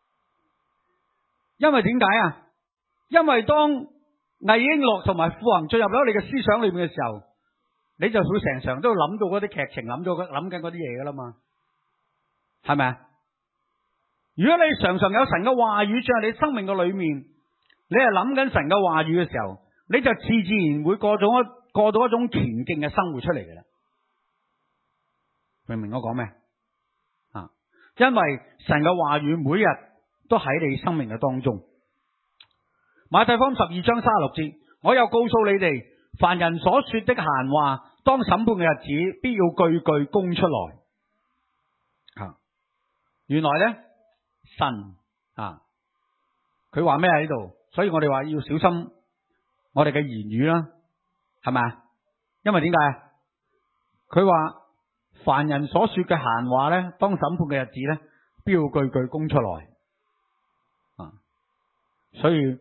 因為點解啊？因為當魏瓔珞同埋傅恒進入咗你嘅思想裏面嘅時候，你就會成場都諗到嗰啲劇情，諗到諗緊嗰啲嘢噶啦嘛，係咪啊？如果你常常有神嘅話語進入你生命嘅裏面，你係諗緊神嘅話語嘅時候，你就自自然會過咗一過到一種虔敬嘅生活出嚟嘅啦。明唔明我講咩啊？因為神嘅話語每日都喺你生命嘅當中。馬太福音十二章三十六節，我又告訴你哋，凡人所說的閒話，當審判嘅日子，必要句句供出來。啊，原來呢，神啊，佢話咩喺呢度？所以我哋話要小心我哋嘅言語啦，係咪啊？因為點解啊？佢話凡人所說嘅閒話呢，當審判嘅日子呢，必要句句供出來。啊，所以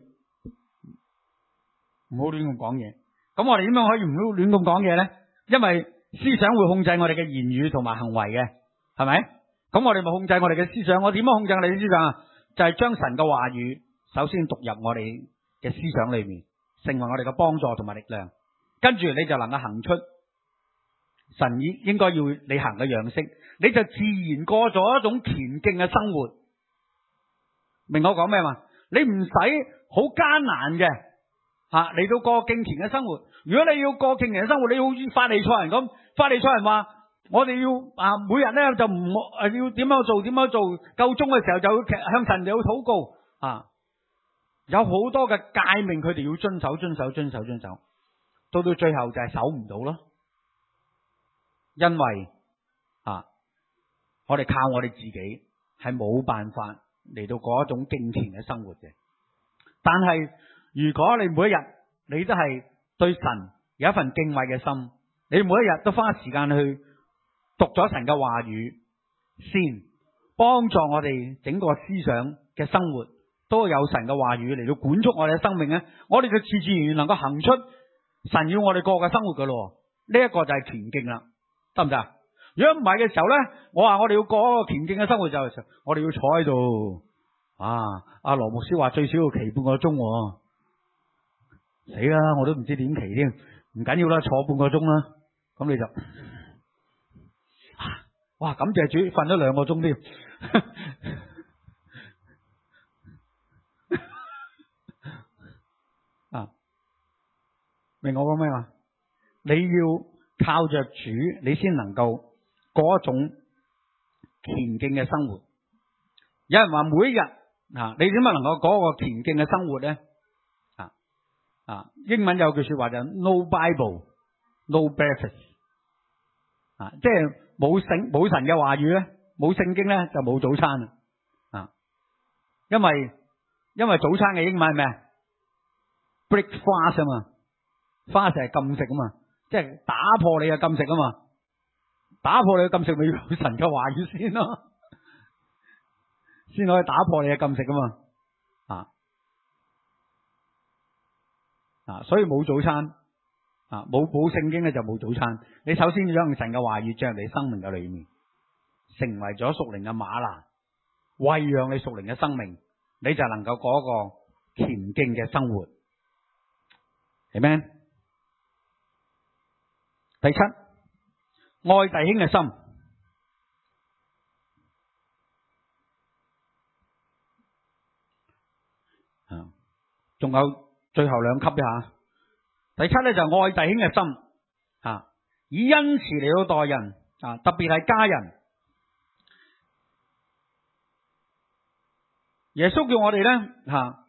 唔好亂咁講嘢。咁我哋點樣可以唔好亂咁講嘢呢？因為思想會控制我哋嘅言語同埋行為嘅，係咪？咁我哋咪控制我哋嘅思想。我點樣控制我哋嘅思想啊？就係將神嘅話語首先讀入我哋嘅思想裏面，成為我哋嘅幫助同埋力量。跟住你就能夠行出神應應該要你行嘅樣式，你就自然過咗一種虔敬嘅生活。明我講咩嘛？你唔使好艱難嘅吓嚟到過敬虔嘅生活。如果你要過敬虔嘅生活，你好似法利賽人咁，法利賽人話我哋要啊每日咧就唔誒要點樣做點樣做，夠鐘嘅時候就要向神有禱告啊，有好多嘅誡命佢哋要遵守遵守遵守遵守，到到最後就係守唔到咯。因為啊我哋靠我哋自己係冇辦法嚟到過一種敬虔嘅生活嘅。但係如果你每一日你都係對神有一份敬畏嘅心，你每一日都花時間去讀咗神嘅話語，先幫助我哋整個思想嘅生活都有神嘅話語嚟到管束我哋嘅生命咧，我哋就自自然然能夠行出神要我哋過嘅生活噶咯。呢一個就係虔敬啦，得唔得？如果唔係嘅時候咧，我話我哋要過一個虔敬嘅生活就係我哋要坐喺度啊。阿羅牧師話最少要祈半個鐘，死啦！我都唔知點祈添，唔緊要啦，坐半個鐘啦。咁你就哇，感謝主，瞓咗兩個鐘添。啊，明我講咩話？你要靠着主，你先能夠過一種虔敬嘅生活。有人話每一日啊，你點樣能夠過一個虔敬嘅生活咧？啊啊，英文有句說話就 No Bible, No breakfast。啊，即係冇聖冇神嘅話語咧，冇聖經咧就冇早餐啦。啊，因為因為早餐嘅英文係咩？Break fast 啊嘛，fast係禁食啊嘛，即係打破你嘅禁食啊嘛，打破你嘅禁食咪要有神嘅話語先咯，先可以打破你嘅禁食啊嘛。啊啊，所以冇早餐。啊，冇冇聖經咧就冇早餐。你首先要讓神嘅話語進入你生命嘅裏面，成為咗屬靈嘅嗎哪，餵養你屬靈嘅生命，你就能夠過一個虔敬嘅生活。係咩？第七，愛弟兄嘅心。啊，仲有最後兩級呀。第七咧就愛弟兄嘅心，啊，以恩慈嚟到待人，啊，特別係家人。耶穌叫我哋咧，吓、啊、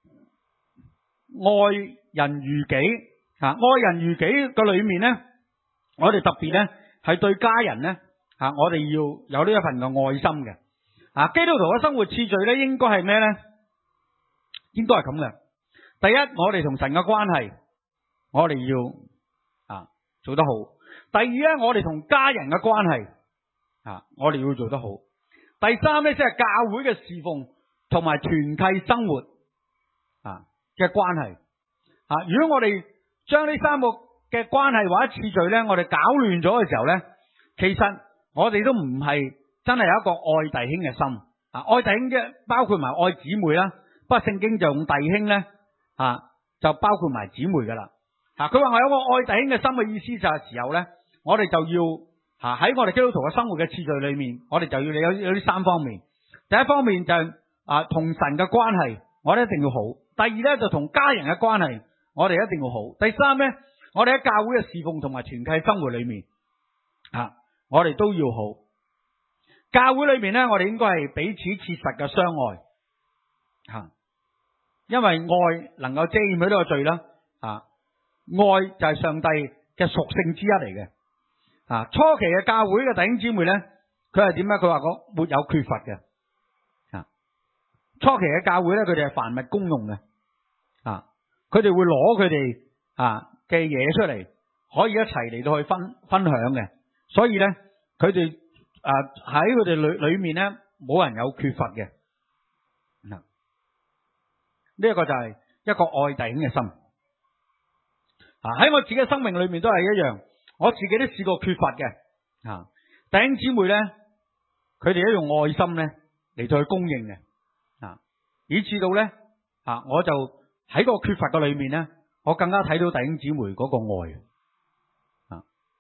愛人如己，吓、啊、愛人如己嘅裏面咧，我哋特別咧係對家人咧，吓、啊、我哋要有呢一份嘅愛心嘅。啊，基督徒嘅生活次序咧，應該係咩咧？應該係咁嘅。第一，我哋同神嘅關係。我哋要啊做得好。第二咧，我哋同家人嘅關係啊，我哋要做得好。第三咧，即係教會嘅侍奉同埋團契生活啊嘅關係啊。如果我哋將呢三個嘅關係或者次序咧，我哋搞亂咗嘅時候咧，其實我哋都唔係真係有一個愛弟兄嘅心啊。愛弟兄嘅包括埋愛姊妹啦，不過聖經就用弟兄咧啊，就包括埋姊妹噶啦。啊！佢話我有個愛弟兄嘅心嘅意思就係時候咧，我哋就要吓喺我哋基督徒嘅生活嘅次序裏面，我哋就要有有呢三方面。第一方面就係啊同神嘅關係，我哋一定要好。第二咧就同家人嘅關係，我哋一定要好。第三咧，我哋喺教會嘅侍奉同埋團契生活裏面，啊，我哋都要好。教會裏面咧，我哋應該係彼此切實嘅相愛，吓、啊，因為愛能夠遮掩許多個罪啦，啊。愛就係上帝嘅屬性之一嚟嘅。啊，初期嘅教會嘅弟兄姊妹咧，佢係點咧？佢話講沒有缺乏嘅。啊，初期嘅教會咧，佢哋係凡物公用嘅。啊，佢哋會攞佢哋啊嘅嘢出嚟，可以一齊嚟到去分分享嘅。所以咧，佢哋啊喺佢哋裏裏面咧，冇人有缺乏嘅。嗱，呢一個就係一個愛弟兄嘅心。喺我自己嘅生命裏面都係一樣，我自己都試過缺乏嘅。啊，弟兄姊妹咧，佢哋都用愛心咧嚟到去供應嘅。啊，以至到咧，啊，我就喺個缺乏嘅裏面咧，我更加睇到弟兄姊妹嗰個愛。啊，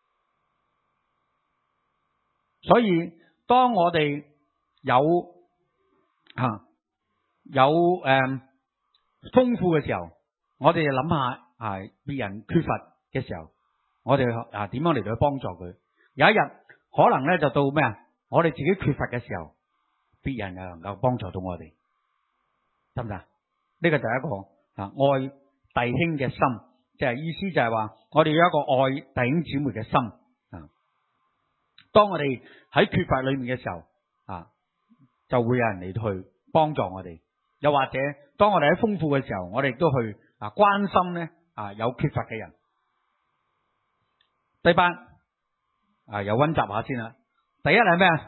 所以當我哋有啊有誒豐富嘅時候，我哋就諗下。係別人缺乏嘅時候，我哋啊點樣嚟到去幫助佢？有一日可能咧就到咩啊？我哋自己缺乏嘅時候，別人又能夠幫助到我哋，得唔得？呢個就係一個啊愛弟兄嘅心，即係意思就係話我哋要有一個愛弟兄姊妹嘅心啊。當我哋喺缺乏裏面嘅時候啊，就會有人嚟到去幫助我哋。又或者當我哋喺豐富嘅時候，我哋亦都去啊關心咧。啊，有缺乏嘅人， 第八啊，又溫習下先啦。第一係咩啊？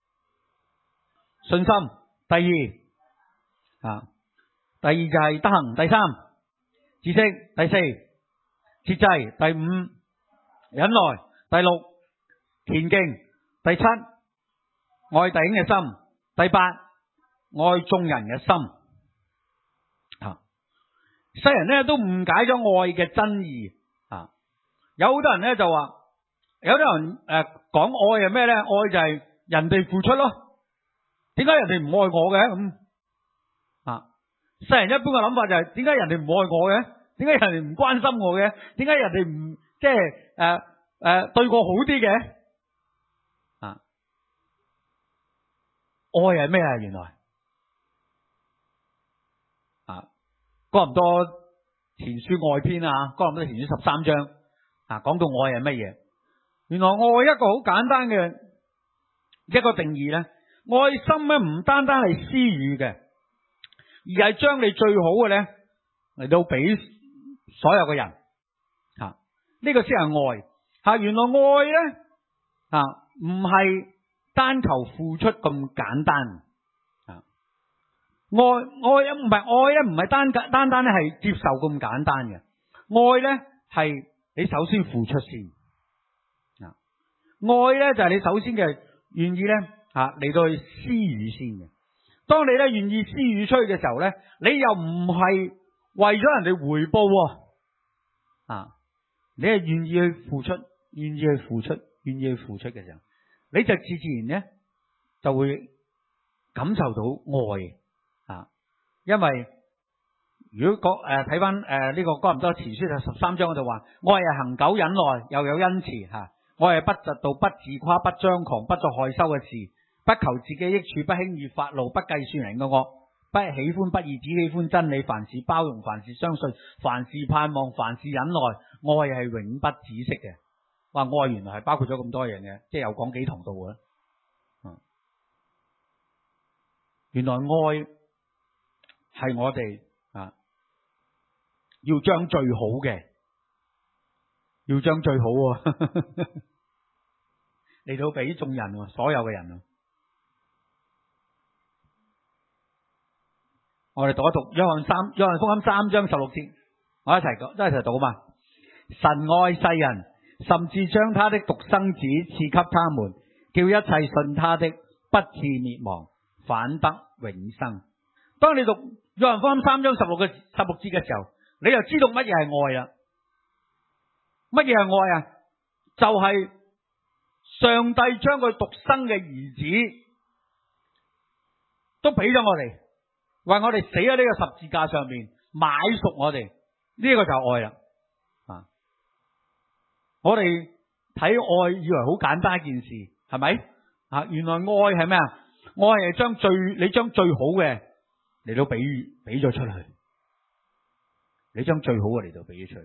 信心。第二啊，第二就係德行。第三知識。第四節制。第五忍耐。第六虔敬。第七愛弟兄嘅心。第八愛眾人嘅心。啊，世人咧都誤解咗愛嘅真義啊！有好多人咧就話，有啲人誒講愛係咩咧？愛就係人哋付出咯。點解人哋唔愛我嘅咁啊？世人一般嘅諗法就係，點解人哋唔愛我嘅？點解人哋唔關心我嘅？點解人哋唔即係誒誒對我好啲嘅？啊，愛係咩啊？原來啊，哥林多前書愛篇啊，哥林多前書十三章啊，講到愛係乜嘢？原來愛一個好簡單嘅一個定義咧，愛心咧唔單單係施予嘅，而係將你最好嘅咧嚟到俾所有嘅人啊，呢、這個先係愛吓、啊。原來愛咧啊唔係單求付出咁簡單啊，愛愛唔係愛咧，唔係單單單咧係接受咁簡單嘅，愛咧係你首先付出先。愛咧就係你首先嘅願意咧吓嚟到去施予先嘅。當你咧願意施予出去嘅時候咧，你又唔係為咗人哋回報啊，你係願意去付出，願意去付出，願意去付出嘅時候，你就自自然咧就會感受到愛啊。因為如果講誒睇翻誒呢個哥林多前書就十三章嗰度話，愛係恒久忍耐，又有恩慈吓。愛係不嫉妒，不自誇，不張狂，不作害羞嘅事，不求自己益處，不輕易發怒，不計算人嘅惡，不喜歡不義，只喜歡真理。凡事包容，凡事相信，凡事盼望，凡事忍耐。愛係永不止息嘅。哇！愛原來係包括咗咁多樣嘅，即係有講幾堂道嘅。嗯，原來愛係我哋啊，要將最好嘅，要將最好嚟到俾眾人，所有嘅人。我哋讀一讀約翰三約翰福音三章十六節，我一齊講，一齊讀啊嘛。神愛世人，甚至將他的獨生子賜給他們，叫一切信他的不至滅亡，反得永生。當你讀約翰福音三章十六嘅十六節嘅時候，你就知道乜嘢係愛啦。乜嘢係愛啊？就係、是、上帝將佢獨生嘅兒子都俾咗我哋，為我哋死喺呢個十字架上面買贖我哋，呢、這個就係愛啦。啊，我哋睇愛以為好簡單一件事，係咪啊？原來愛係咩啊？愛係將最你將最好嘅嚟到俾俾咗出去，你將最好嘅嚟到俾咗出去。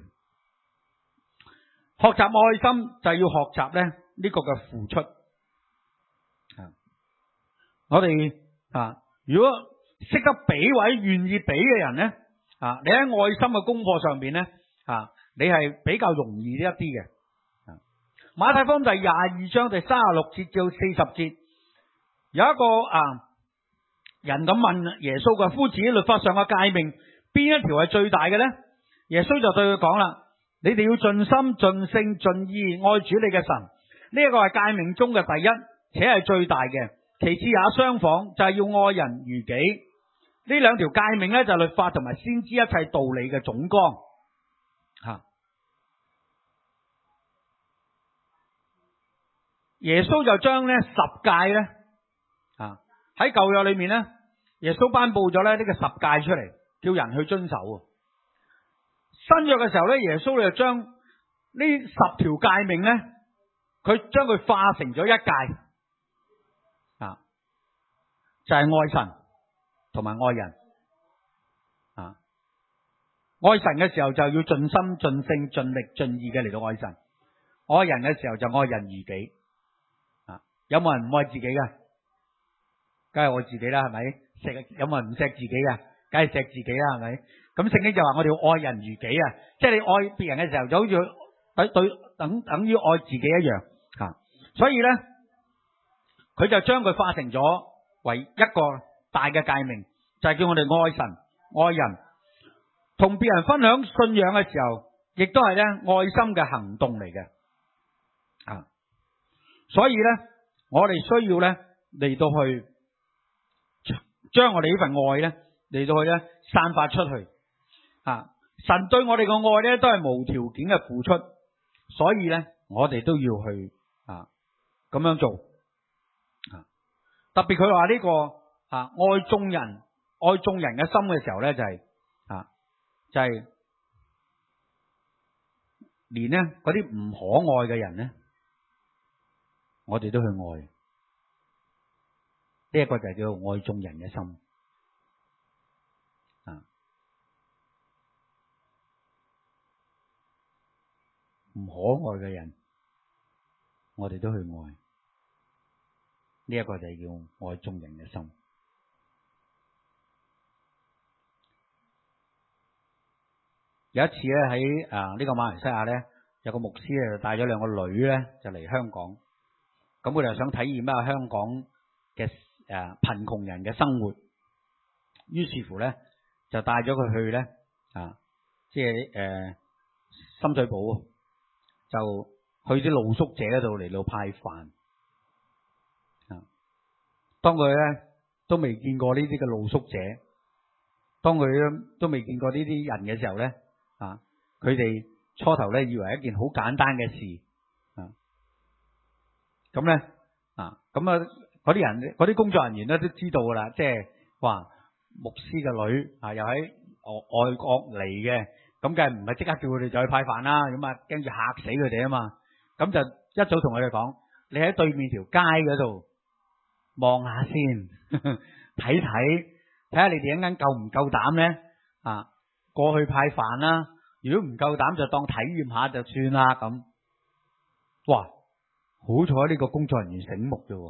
學習愛心就係要學習咧呢個嘅付出。啊，我哋啊，如果識得俾位願意俾嘅人咧，啊，你喺愛心嘅功課上邊咧，啊，你係比較容易一啲嘅。啊，馬太福音第廿二章第三十六節至四十節，有一個啊人咁問耶穌嘅，夫子，律法上嘅誡命邊一條係最大嘅咧？耶穌就對佢講啦。你哋要盡心、盡性、盡意愛主你嘅神，呢一個係誡命中嘅第一，且係最大嘅。其次也相仿，就係要愛人如己。呢兩條誡命咧，就係律法同埋先知一切道理嘅總綱。吓，耶穌就將呢十誡咧，啊喺舊約裏面咧，耶穌頒布咗咧呢個十誡出嚟，叫人去遵守。新約嘅時候咧，耶穌就將呢十條誡命咧，佢將佢化成咗一誡，啊，就係、是、愛神同埋愛人。啊，愛神嘅時候就要盡心、盡性、盡力、盡意嘅嚟到愛神；愛人嘅時候就愛人如己。啊，有冇人唔愛自己㗎？梗係愛自己啦，係咪？錫有冇人唔錫自己㗎？梗係錫自己啦，係咪？咁聖經就話我哋要愛人如己啊，即係你愛別人嘅時候，就好似對對等等於愛自己一樣啊。所以咧，佢就將佢化成咗為一個大嘅誡命，就係叫我哋愛神愛人，同別人分享信仰嘅時候，亦都係咧愛心嘅行動嚟嘅啊。所以咧，我哋需要咧嚟到去將我哋呢份愛咧嚟到去咧散發出去啊。神對我哋嘅愛咧都係無條件嘅付出，所以咧我哋都要去啊咁樣做啊。特別佢話呢個啊愛眾人愛眾人嘅心嘅時候咧，就係、是、啊就係、是、連呢嗰啲唔可愛嘅人咧，我哋都去愛。呢、這、一個就係叫做愛眾人嘅心啊。唔可愛嘅人，我哋都去愛。呢、這、一個就係叫愛眾人嘅心。有一次咧喺啊呢個馬來西亞咧，有個牧師咧就帶咗兩個女咧就嚟香港，咁佢哋就想體驗一下香港嘅誒貧窮人嘅生活，於是乎咧就帶咗佢去咧啊，即係誒深水埗，就去啲露宿者嗰度嚟到派飯啊。當佢咧都未見過呢啲嘅露宿者，當佢都未見過呢啲人嘅時候咧。啊！佢哋初頭咧以為一件好簡單嘅事啊，咁咧啊，咁啊嗰啲人嗰啲工作人員咧都知道噶啦，即係話牧師嘅女啊，又喺外外國嚟嘅，咁梗係唔係即刻叫佢哋就去派飯啦，咁啊驚住嚇死佢哋啊嘛，咁就一早同佢哋講，你喺對面條街嗰度望下先，睇睇睇下你哋一陣夠唔夠膽咧啊！過去派飯啦，如果唔夠膽就當體驗下就算啦咁。哇，好彩呢個工作人員醒目啫。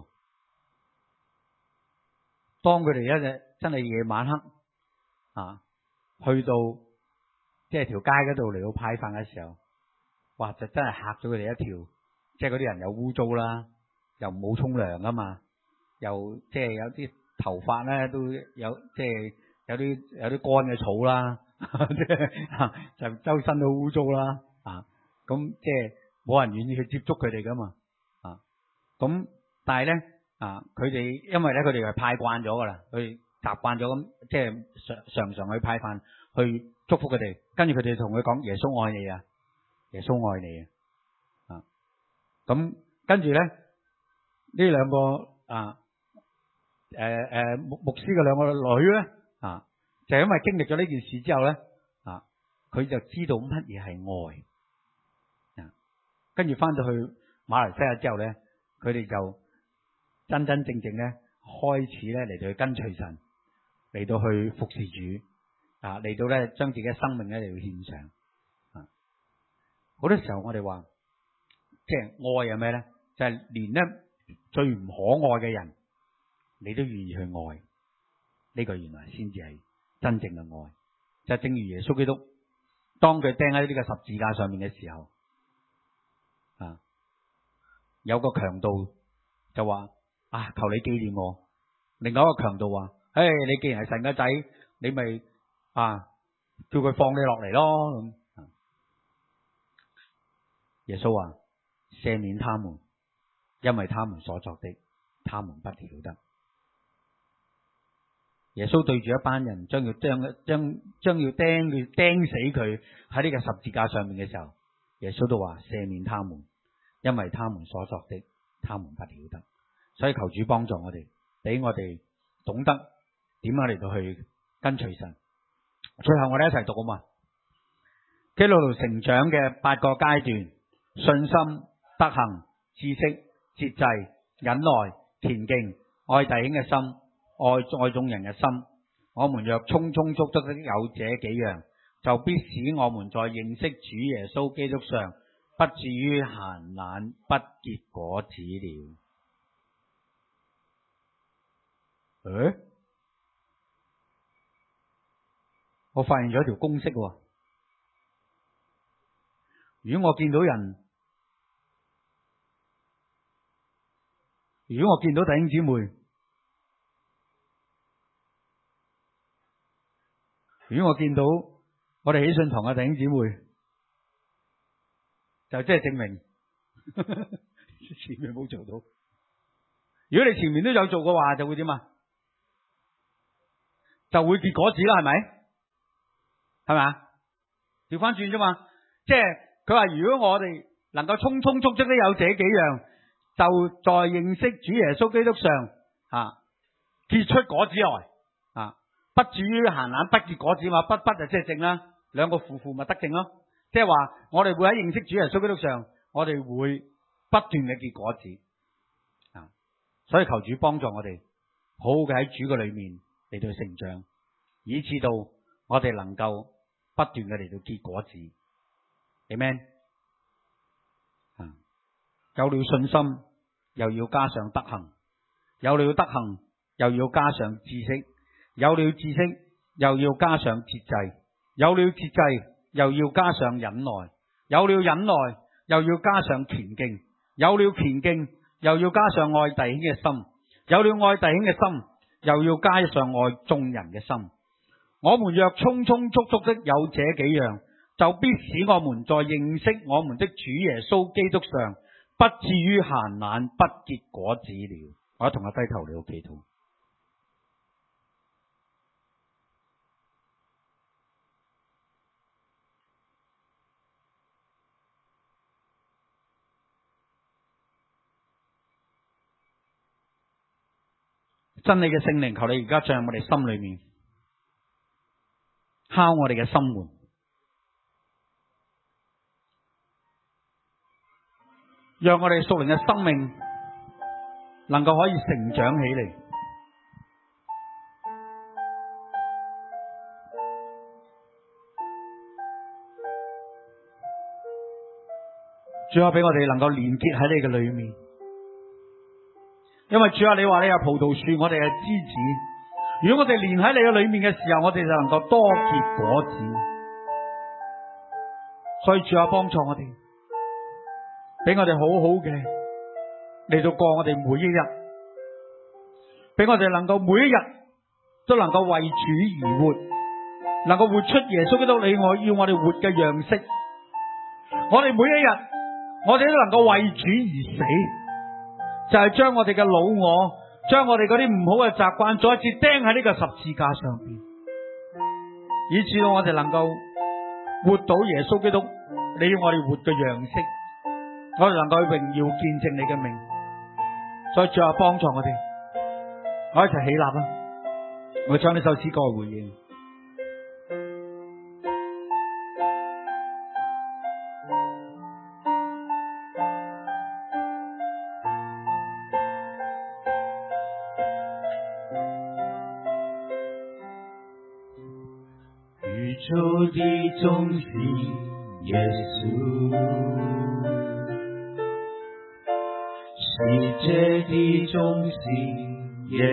當佢哋一日真係夜晚黑啊，去到即係條街嗰度嚟到派飯嘅時候，哇，就真係嚇咗佢哋一跳。即係嗰啲人又污糟啦，又冇沖涼啊嘛，又即係有啲頭髮咧都有即係有啲有啲乾嘅草啦。即係就周身都污糟啦啊！咁即係冇人願意去接觸佢哋噶嘛啊！咁但係咧啊，佢哋因為咧佢哋係派慣咗噶啦，佢習慣咗咁，即係常常常去派飯去祝福佢哋，跟住佢哋同佢講耶穌愛你啊，耶穌愛你啊！咁跟住咧呢兩個啊誒誒牧牧師嘅兩個女咧啊。就係因為經歷咗呢件事之後咧，啊，佢就知道乜嘢係愛，啊，跟住翻到去馬來西亞之後咧，佢哋就真真正正咧開始咧嚟到去跟隨神，嚟到去服侍主，啊，嚟到咧將自己嘅生命咧嚟到獻上，啊，好多時候我哋話，即係愛係咩咧？就係、是、連咧最唔可愛嘅人，你都願意去愛，呢、這個原來先至係真正嘅愛。就正如耶穌基督當佢釘喺呢個十字架上面嘅時候，啊，有個強盜就話啊，求你紀念我。另外一個強盜話，誒，你既然係神嘅仔，你咪啊叫佢放你落嚟咯。咁耶穌話赦免他們，因為他們所作的，他們不曉得。耶穌對住一班人將要將將將要釘佢釘死佢喺呢個十字架上面嘅時候，耶穌都話赦免他們，因為他們所作的，他們不曉得。所以求主幫助我哋，俾我哋懂得點樣嚟到去跟隨神。最後我哋一齊讀啊嘛，基督徒成長嘅八個階段：信心、德行、知識、節制、忍耐、虔敬、愛弟兄嘅心。愛愛眾人嘅心，我們若充充足足的有這幾樣，就必使我們在認識主耶穌基督上，不至於閒懶不結果子了。誒，我發現咗一條公式喎。 如果我見到人，如果我見到弟兄姊妹，如果我見到我哋喜信堂嘅弟兄姊妹，就即係證明前面冇做到。如果你前面都有做嘅話，就會點啊？就會結果子啦，係咪？係咪啊？調翻轉啫嘛，即係佢話如果我哋能夠充充足足都有這幾樣，就在認識主耶穌基督上啊結出果子來啊，不至於閒懶不結果子嘛，不不就即係正啦，兩個負負咪得正咯。即係話我哋會喺認識主耶穌基督上，我哋會不斷嘅結果子啊，所以求主幫助我哋好好嘅喺主嘅裏面嚟到成長，以至到我哋能夠不斷嘅嚟到結果子。Amen。啊，有了信心，又要加上德行；有了德行，又要加上知識；有了知識，又要加上節制；有了節制，又要加上忍耐；有了忍耐，又要加上虔敬；有了虔敬，又要加上愛弟兄嘅心；有了愛弟兄嘅心，又要加上愛眾人嘅心。我們若充充足足的有這幾樣，就必使我們在認識我們的主耶穌基督上，不至於閒懶不結果子了。我同我低頭了祈禱。真理嘅聖靈，求你而家進入我哋心裏面，敲我哋嘅心門，讓我哋屬靈嘅生命能夠可以成長起嚟。主啊，俾我哋能夠連結喺你嘅裏面。因為主啊，你話你係葡萄樹，我哋係枝子。如果我哋連喺你嘅裏面嘅時候，我哋就能夠多結果子。所以主啊，幫助我哋，俾我哋好好嘅嚟到過我哋每一日，俾我哋能夠每一日都能夠為主而活，能夠活出耶穌基督你我要我哋活嘅樣式。我哋每一日，我哋都能夠為主而死。就係將我哋嘅老我，將我哋嗰啲唔好嘅習慣，再一次釘喺呢個十字架上邊，以至到我哋能夠活到耶穌基督你要我哋活嘅樣式，我哋能夠榮耀見證你嘅名。所以最後幫助我哋，我一齊起立啦！我將呢首詩歌回應。 宇宙的中心，耶穌；世界的中心，耶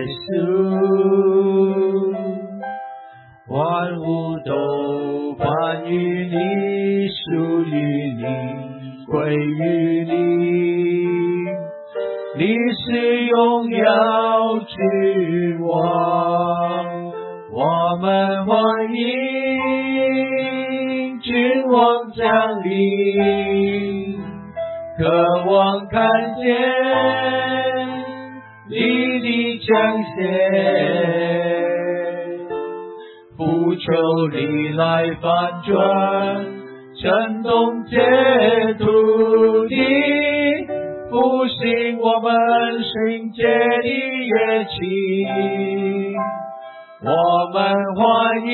穌；萬物都關於你，屬於你，歸於你。你是榮耀君王，我們歡迎君王降臨，渴望看見你的彰顯，呼求你來翻轉，震動這土地，復興我們聖潔的樂器。我們歡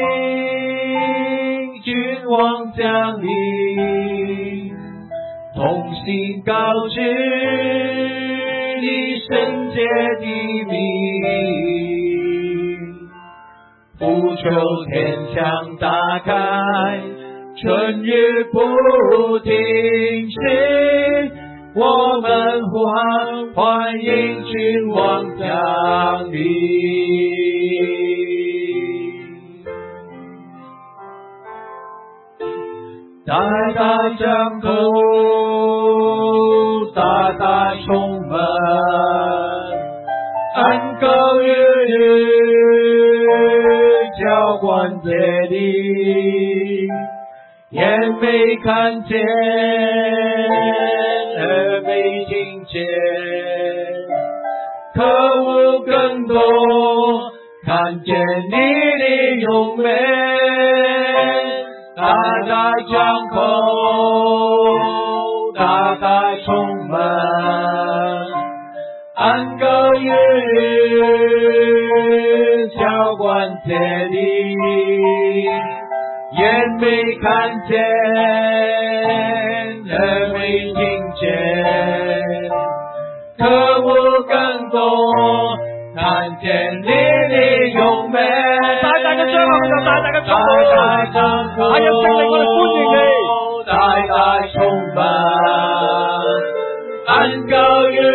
迎君王降臨，同心高舉你聖潔的名，呼求天牆打開，春雨不停息，我們歡歡迎君王降臨。當大大张口，大大充满，恩膏与浇灌这里，眼没看见，耳没听见，可我更多看见你的永美，大大张口，大大充满，恩膏与浇灌这里，眼没看见，耳没听见，可我更多看见你的永美， 大大嘅張口就大大嘅張口， 大大張口， 係啊，聖靈我哋歡迎你， 大大充滿，恩膏與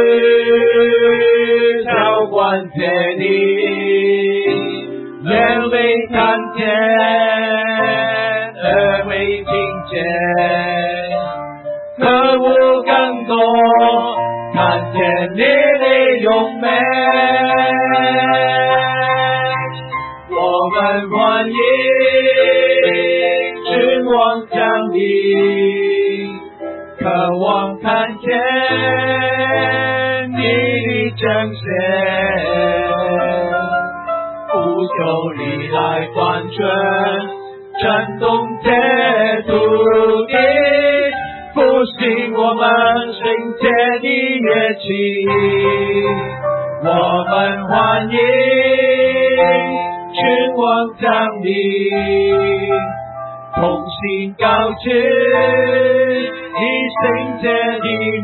浇灌這裏，眼沒看見，耳沒聽見，可我更多看見你的永美，我們歡迎君王降臨，渴望看見你的彰顯，不求你來翻轉，震動這土地，復興我們聖潔的樂器，我們歡迎君王降臨，同心高舉你聖潔的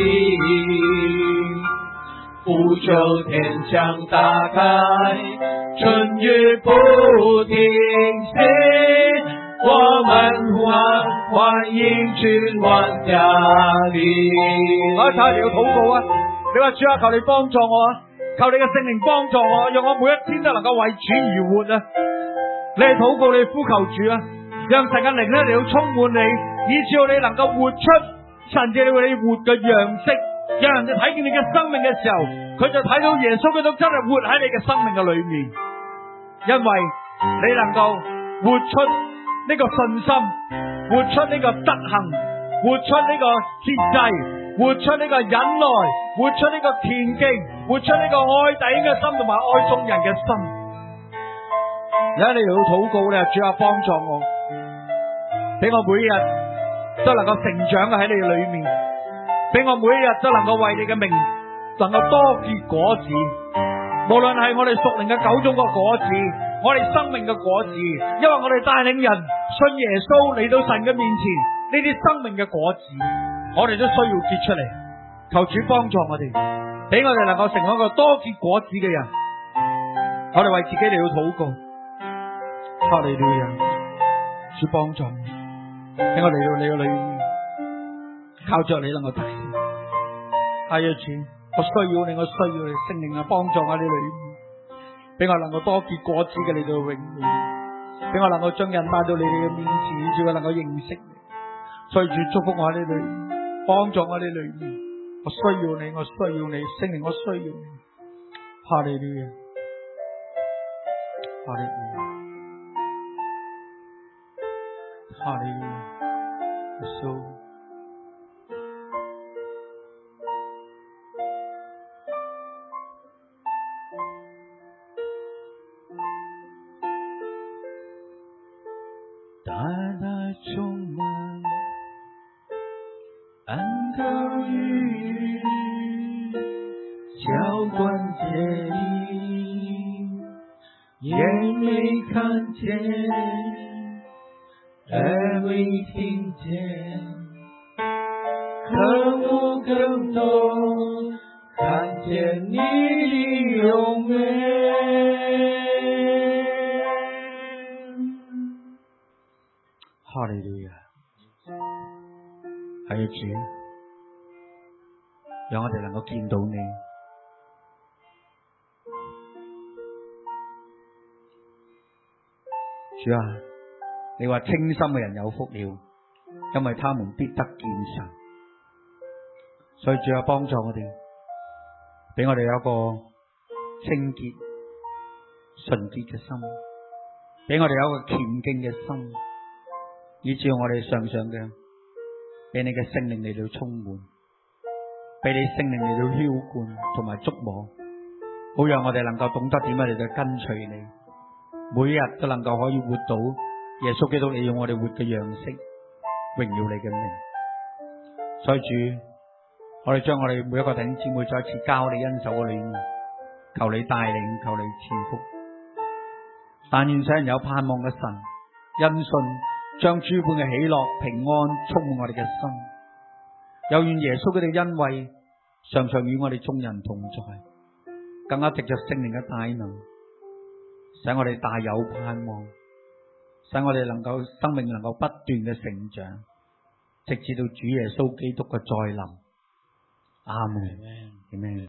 名，不求天牆打開，春雨不停息，我們歡歡迎君王降臨。 我一睇你要禱告啊！你話主啊，求你幫助我啊！求你嘅聖靈幫助我，讓我每一天都能夠為主而活啊！你係禱告，你呼求主啊！讓神嘅靈咧嚟到充滿你，以至到你能夠活出神借你為你活嘅樣式，讓人哋睇見你嘅生命嘅時候，佢就睇到耶穌基督真係活喺你嘅生命嘅裏面，因為你能夠活出呢個信心，活出呢個德行，活出呢個節制，活出呢個忍耐，活出呢個虔敬，活出呢個愛弟兄嘅心同埋愛眾人嘅心。而家你嚟到禱告，你話主啊，幫助我，俾我每一日都能夠成長喺你裏面，俾我每一日都能夠為你嘅名能夠多結果子，無論係我哋屬靈嘅九種個果子，我哋生命嘅果子，因為我哋帶領人信耶穌嚟到神嘅面前，呢啲生命嘅果子我哋都需要結出嚟。求主幫助我哋，俾我哋能夠成為一個多結果子嘅人。我哋為自己嚟到禱告，哈利路亞，主幫助我，俾我嚟到你嘅裏面，靠着你能夠得勝。係啊，主，我需要你，我需要你，聖靈啊，幫助我喺你裏面，俾我能夠多結果子嘅嚟到永遠，俾我能夠將人帶到你哋嘅面前，以至佢能夠認識你。所以主祝福我喺你裏面，幫助我喺你裏面，我需要你，我需要你，聖靈，我需要你。哈利路亞，哈利路亞，哈利路亞，耶穌。 大大充滿，恩膏與澆灌這裡，眼沒看見，耳沒聽見，可我更多看見你的永美。 哈利路亞，係啊，主，讓我哋能夠見到你。主啊，你話清心嘅人有福了， 因為他們必得見神。所以主啊，幫助我哋，俾我哋有一個清潔純潔嘅心，俾我哋有一個虔敬嘅心，以致我哋常常嘅俾你嘅聖靈嚟到充滿，俾你聖靈嚟到澆灌同埋觸摸，好讓我哋能夠懂得點樣嚟到跟隨你，每日都能夠可以活到耶穌基督利用我哋活嘅樣式，榮耀你嘅名。所以主，我哋將我哋每一個弟兄姊妹再一次交你恩手嘅裏面，求你帶領，求你賜福。但願使人有盼望嘅神，因信將諸般嘅喜樂、平安充滿我哋嘅心。又願耶穌基督恩惠常常與我哋眾人同在，更加藉着聖靈嘅大能，使我哋大有盼望，使我哋能夠生命能夠不斷嘅成長，直至到主耶穌基督嘅再臨。阿門。阿門。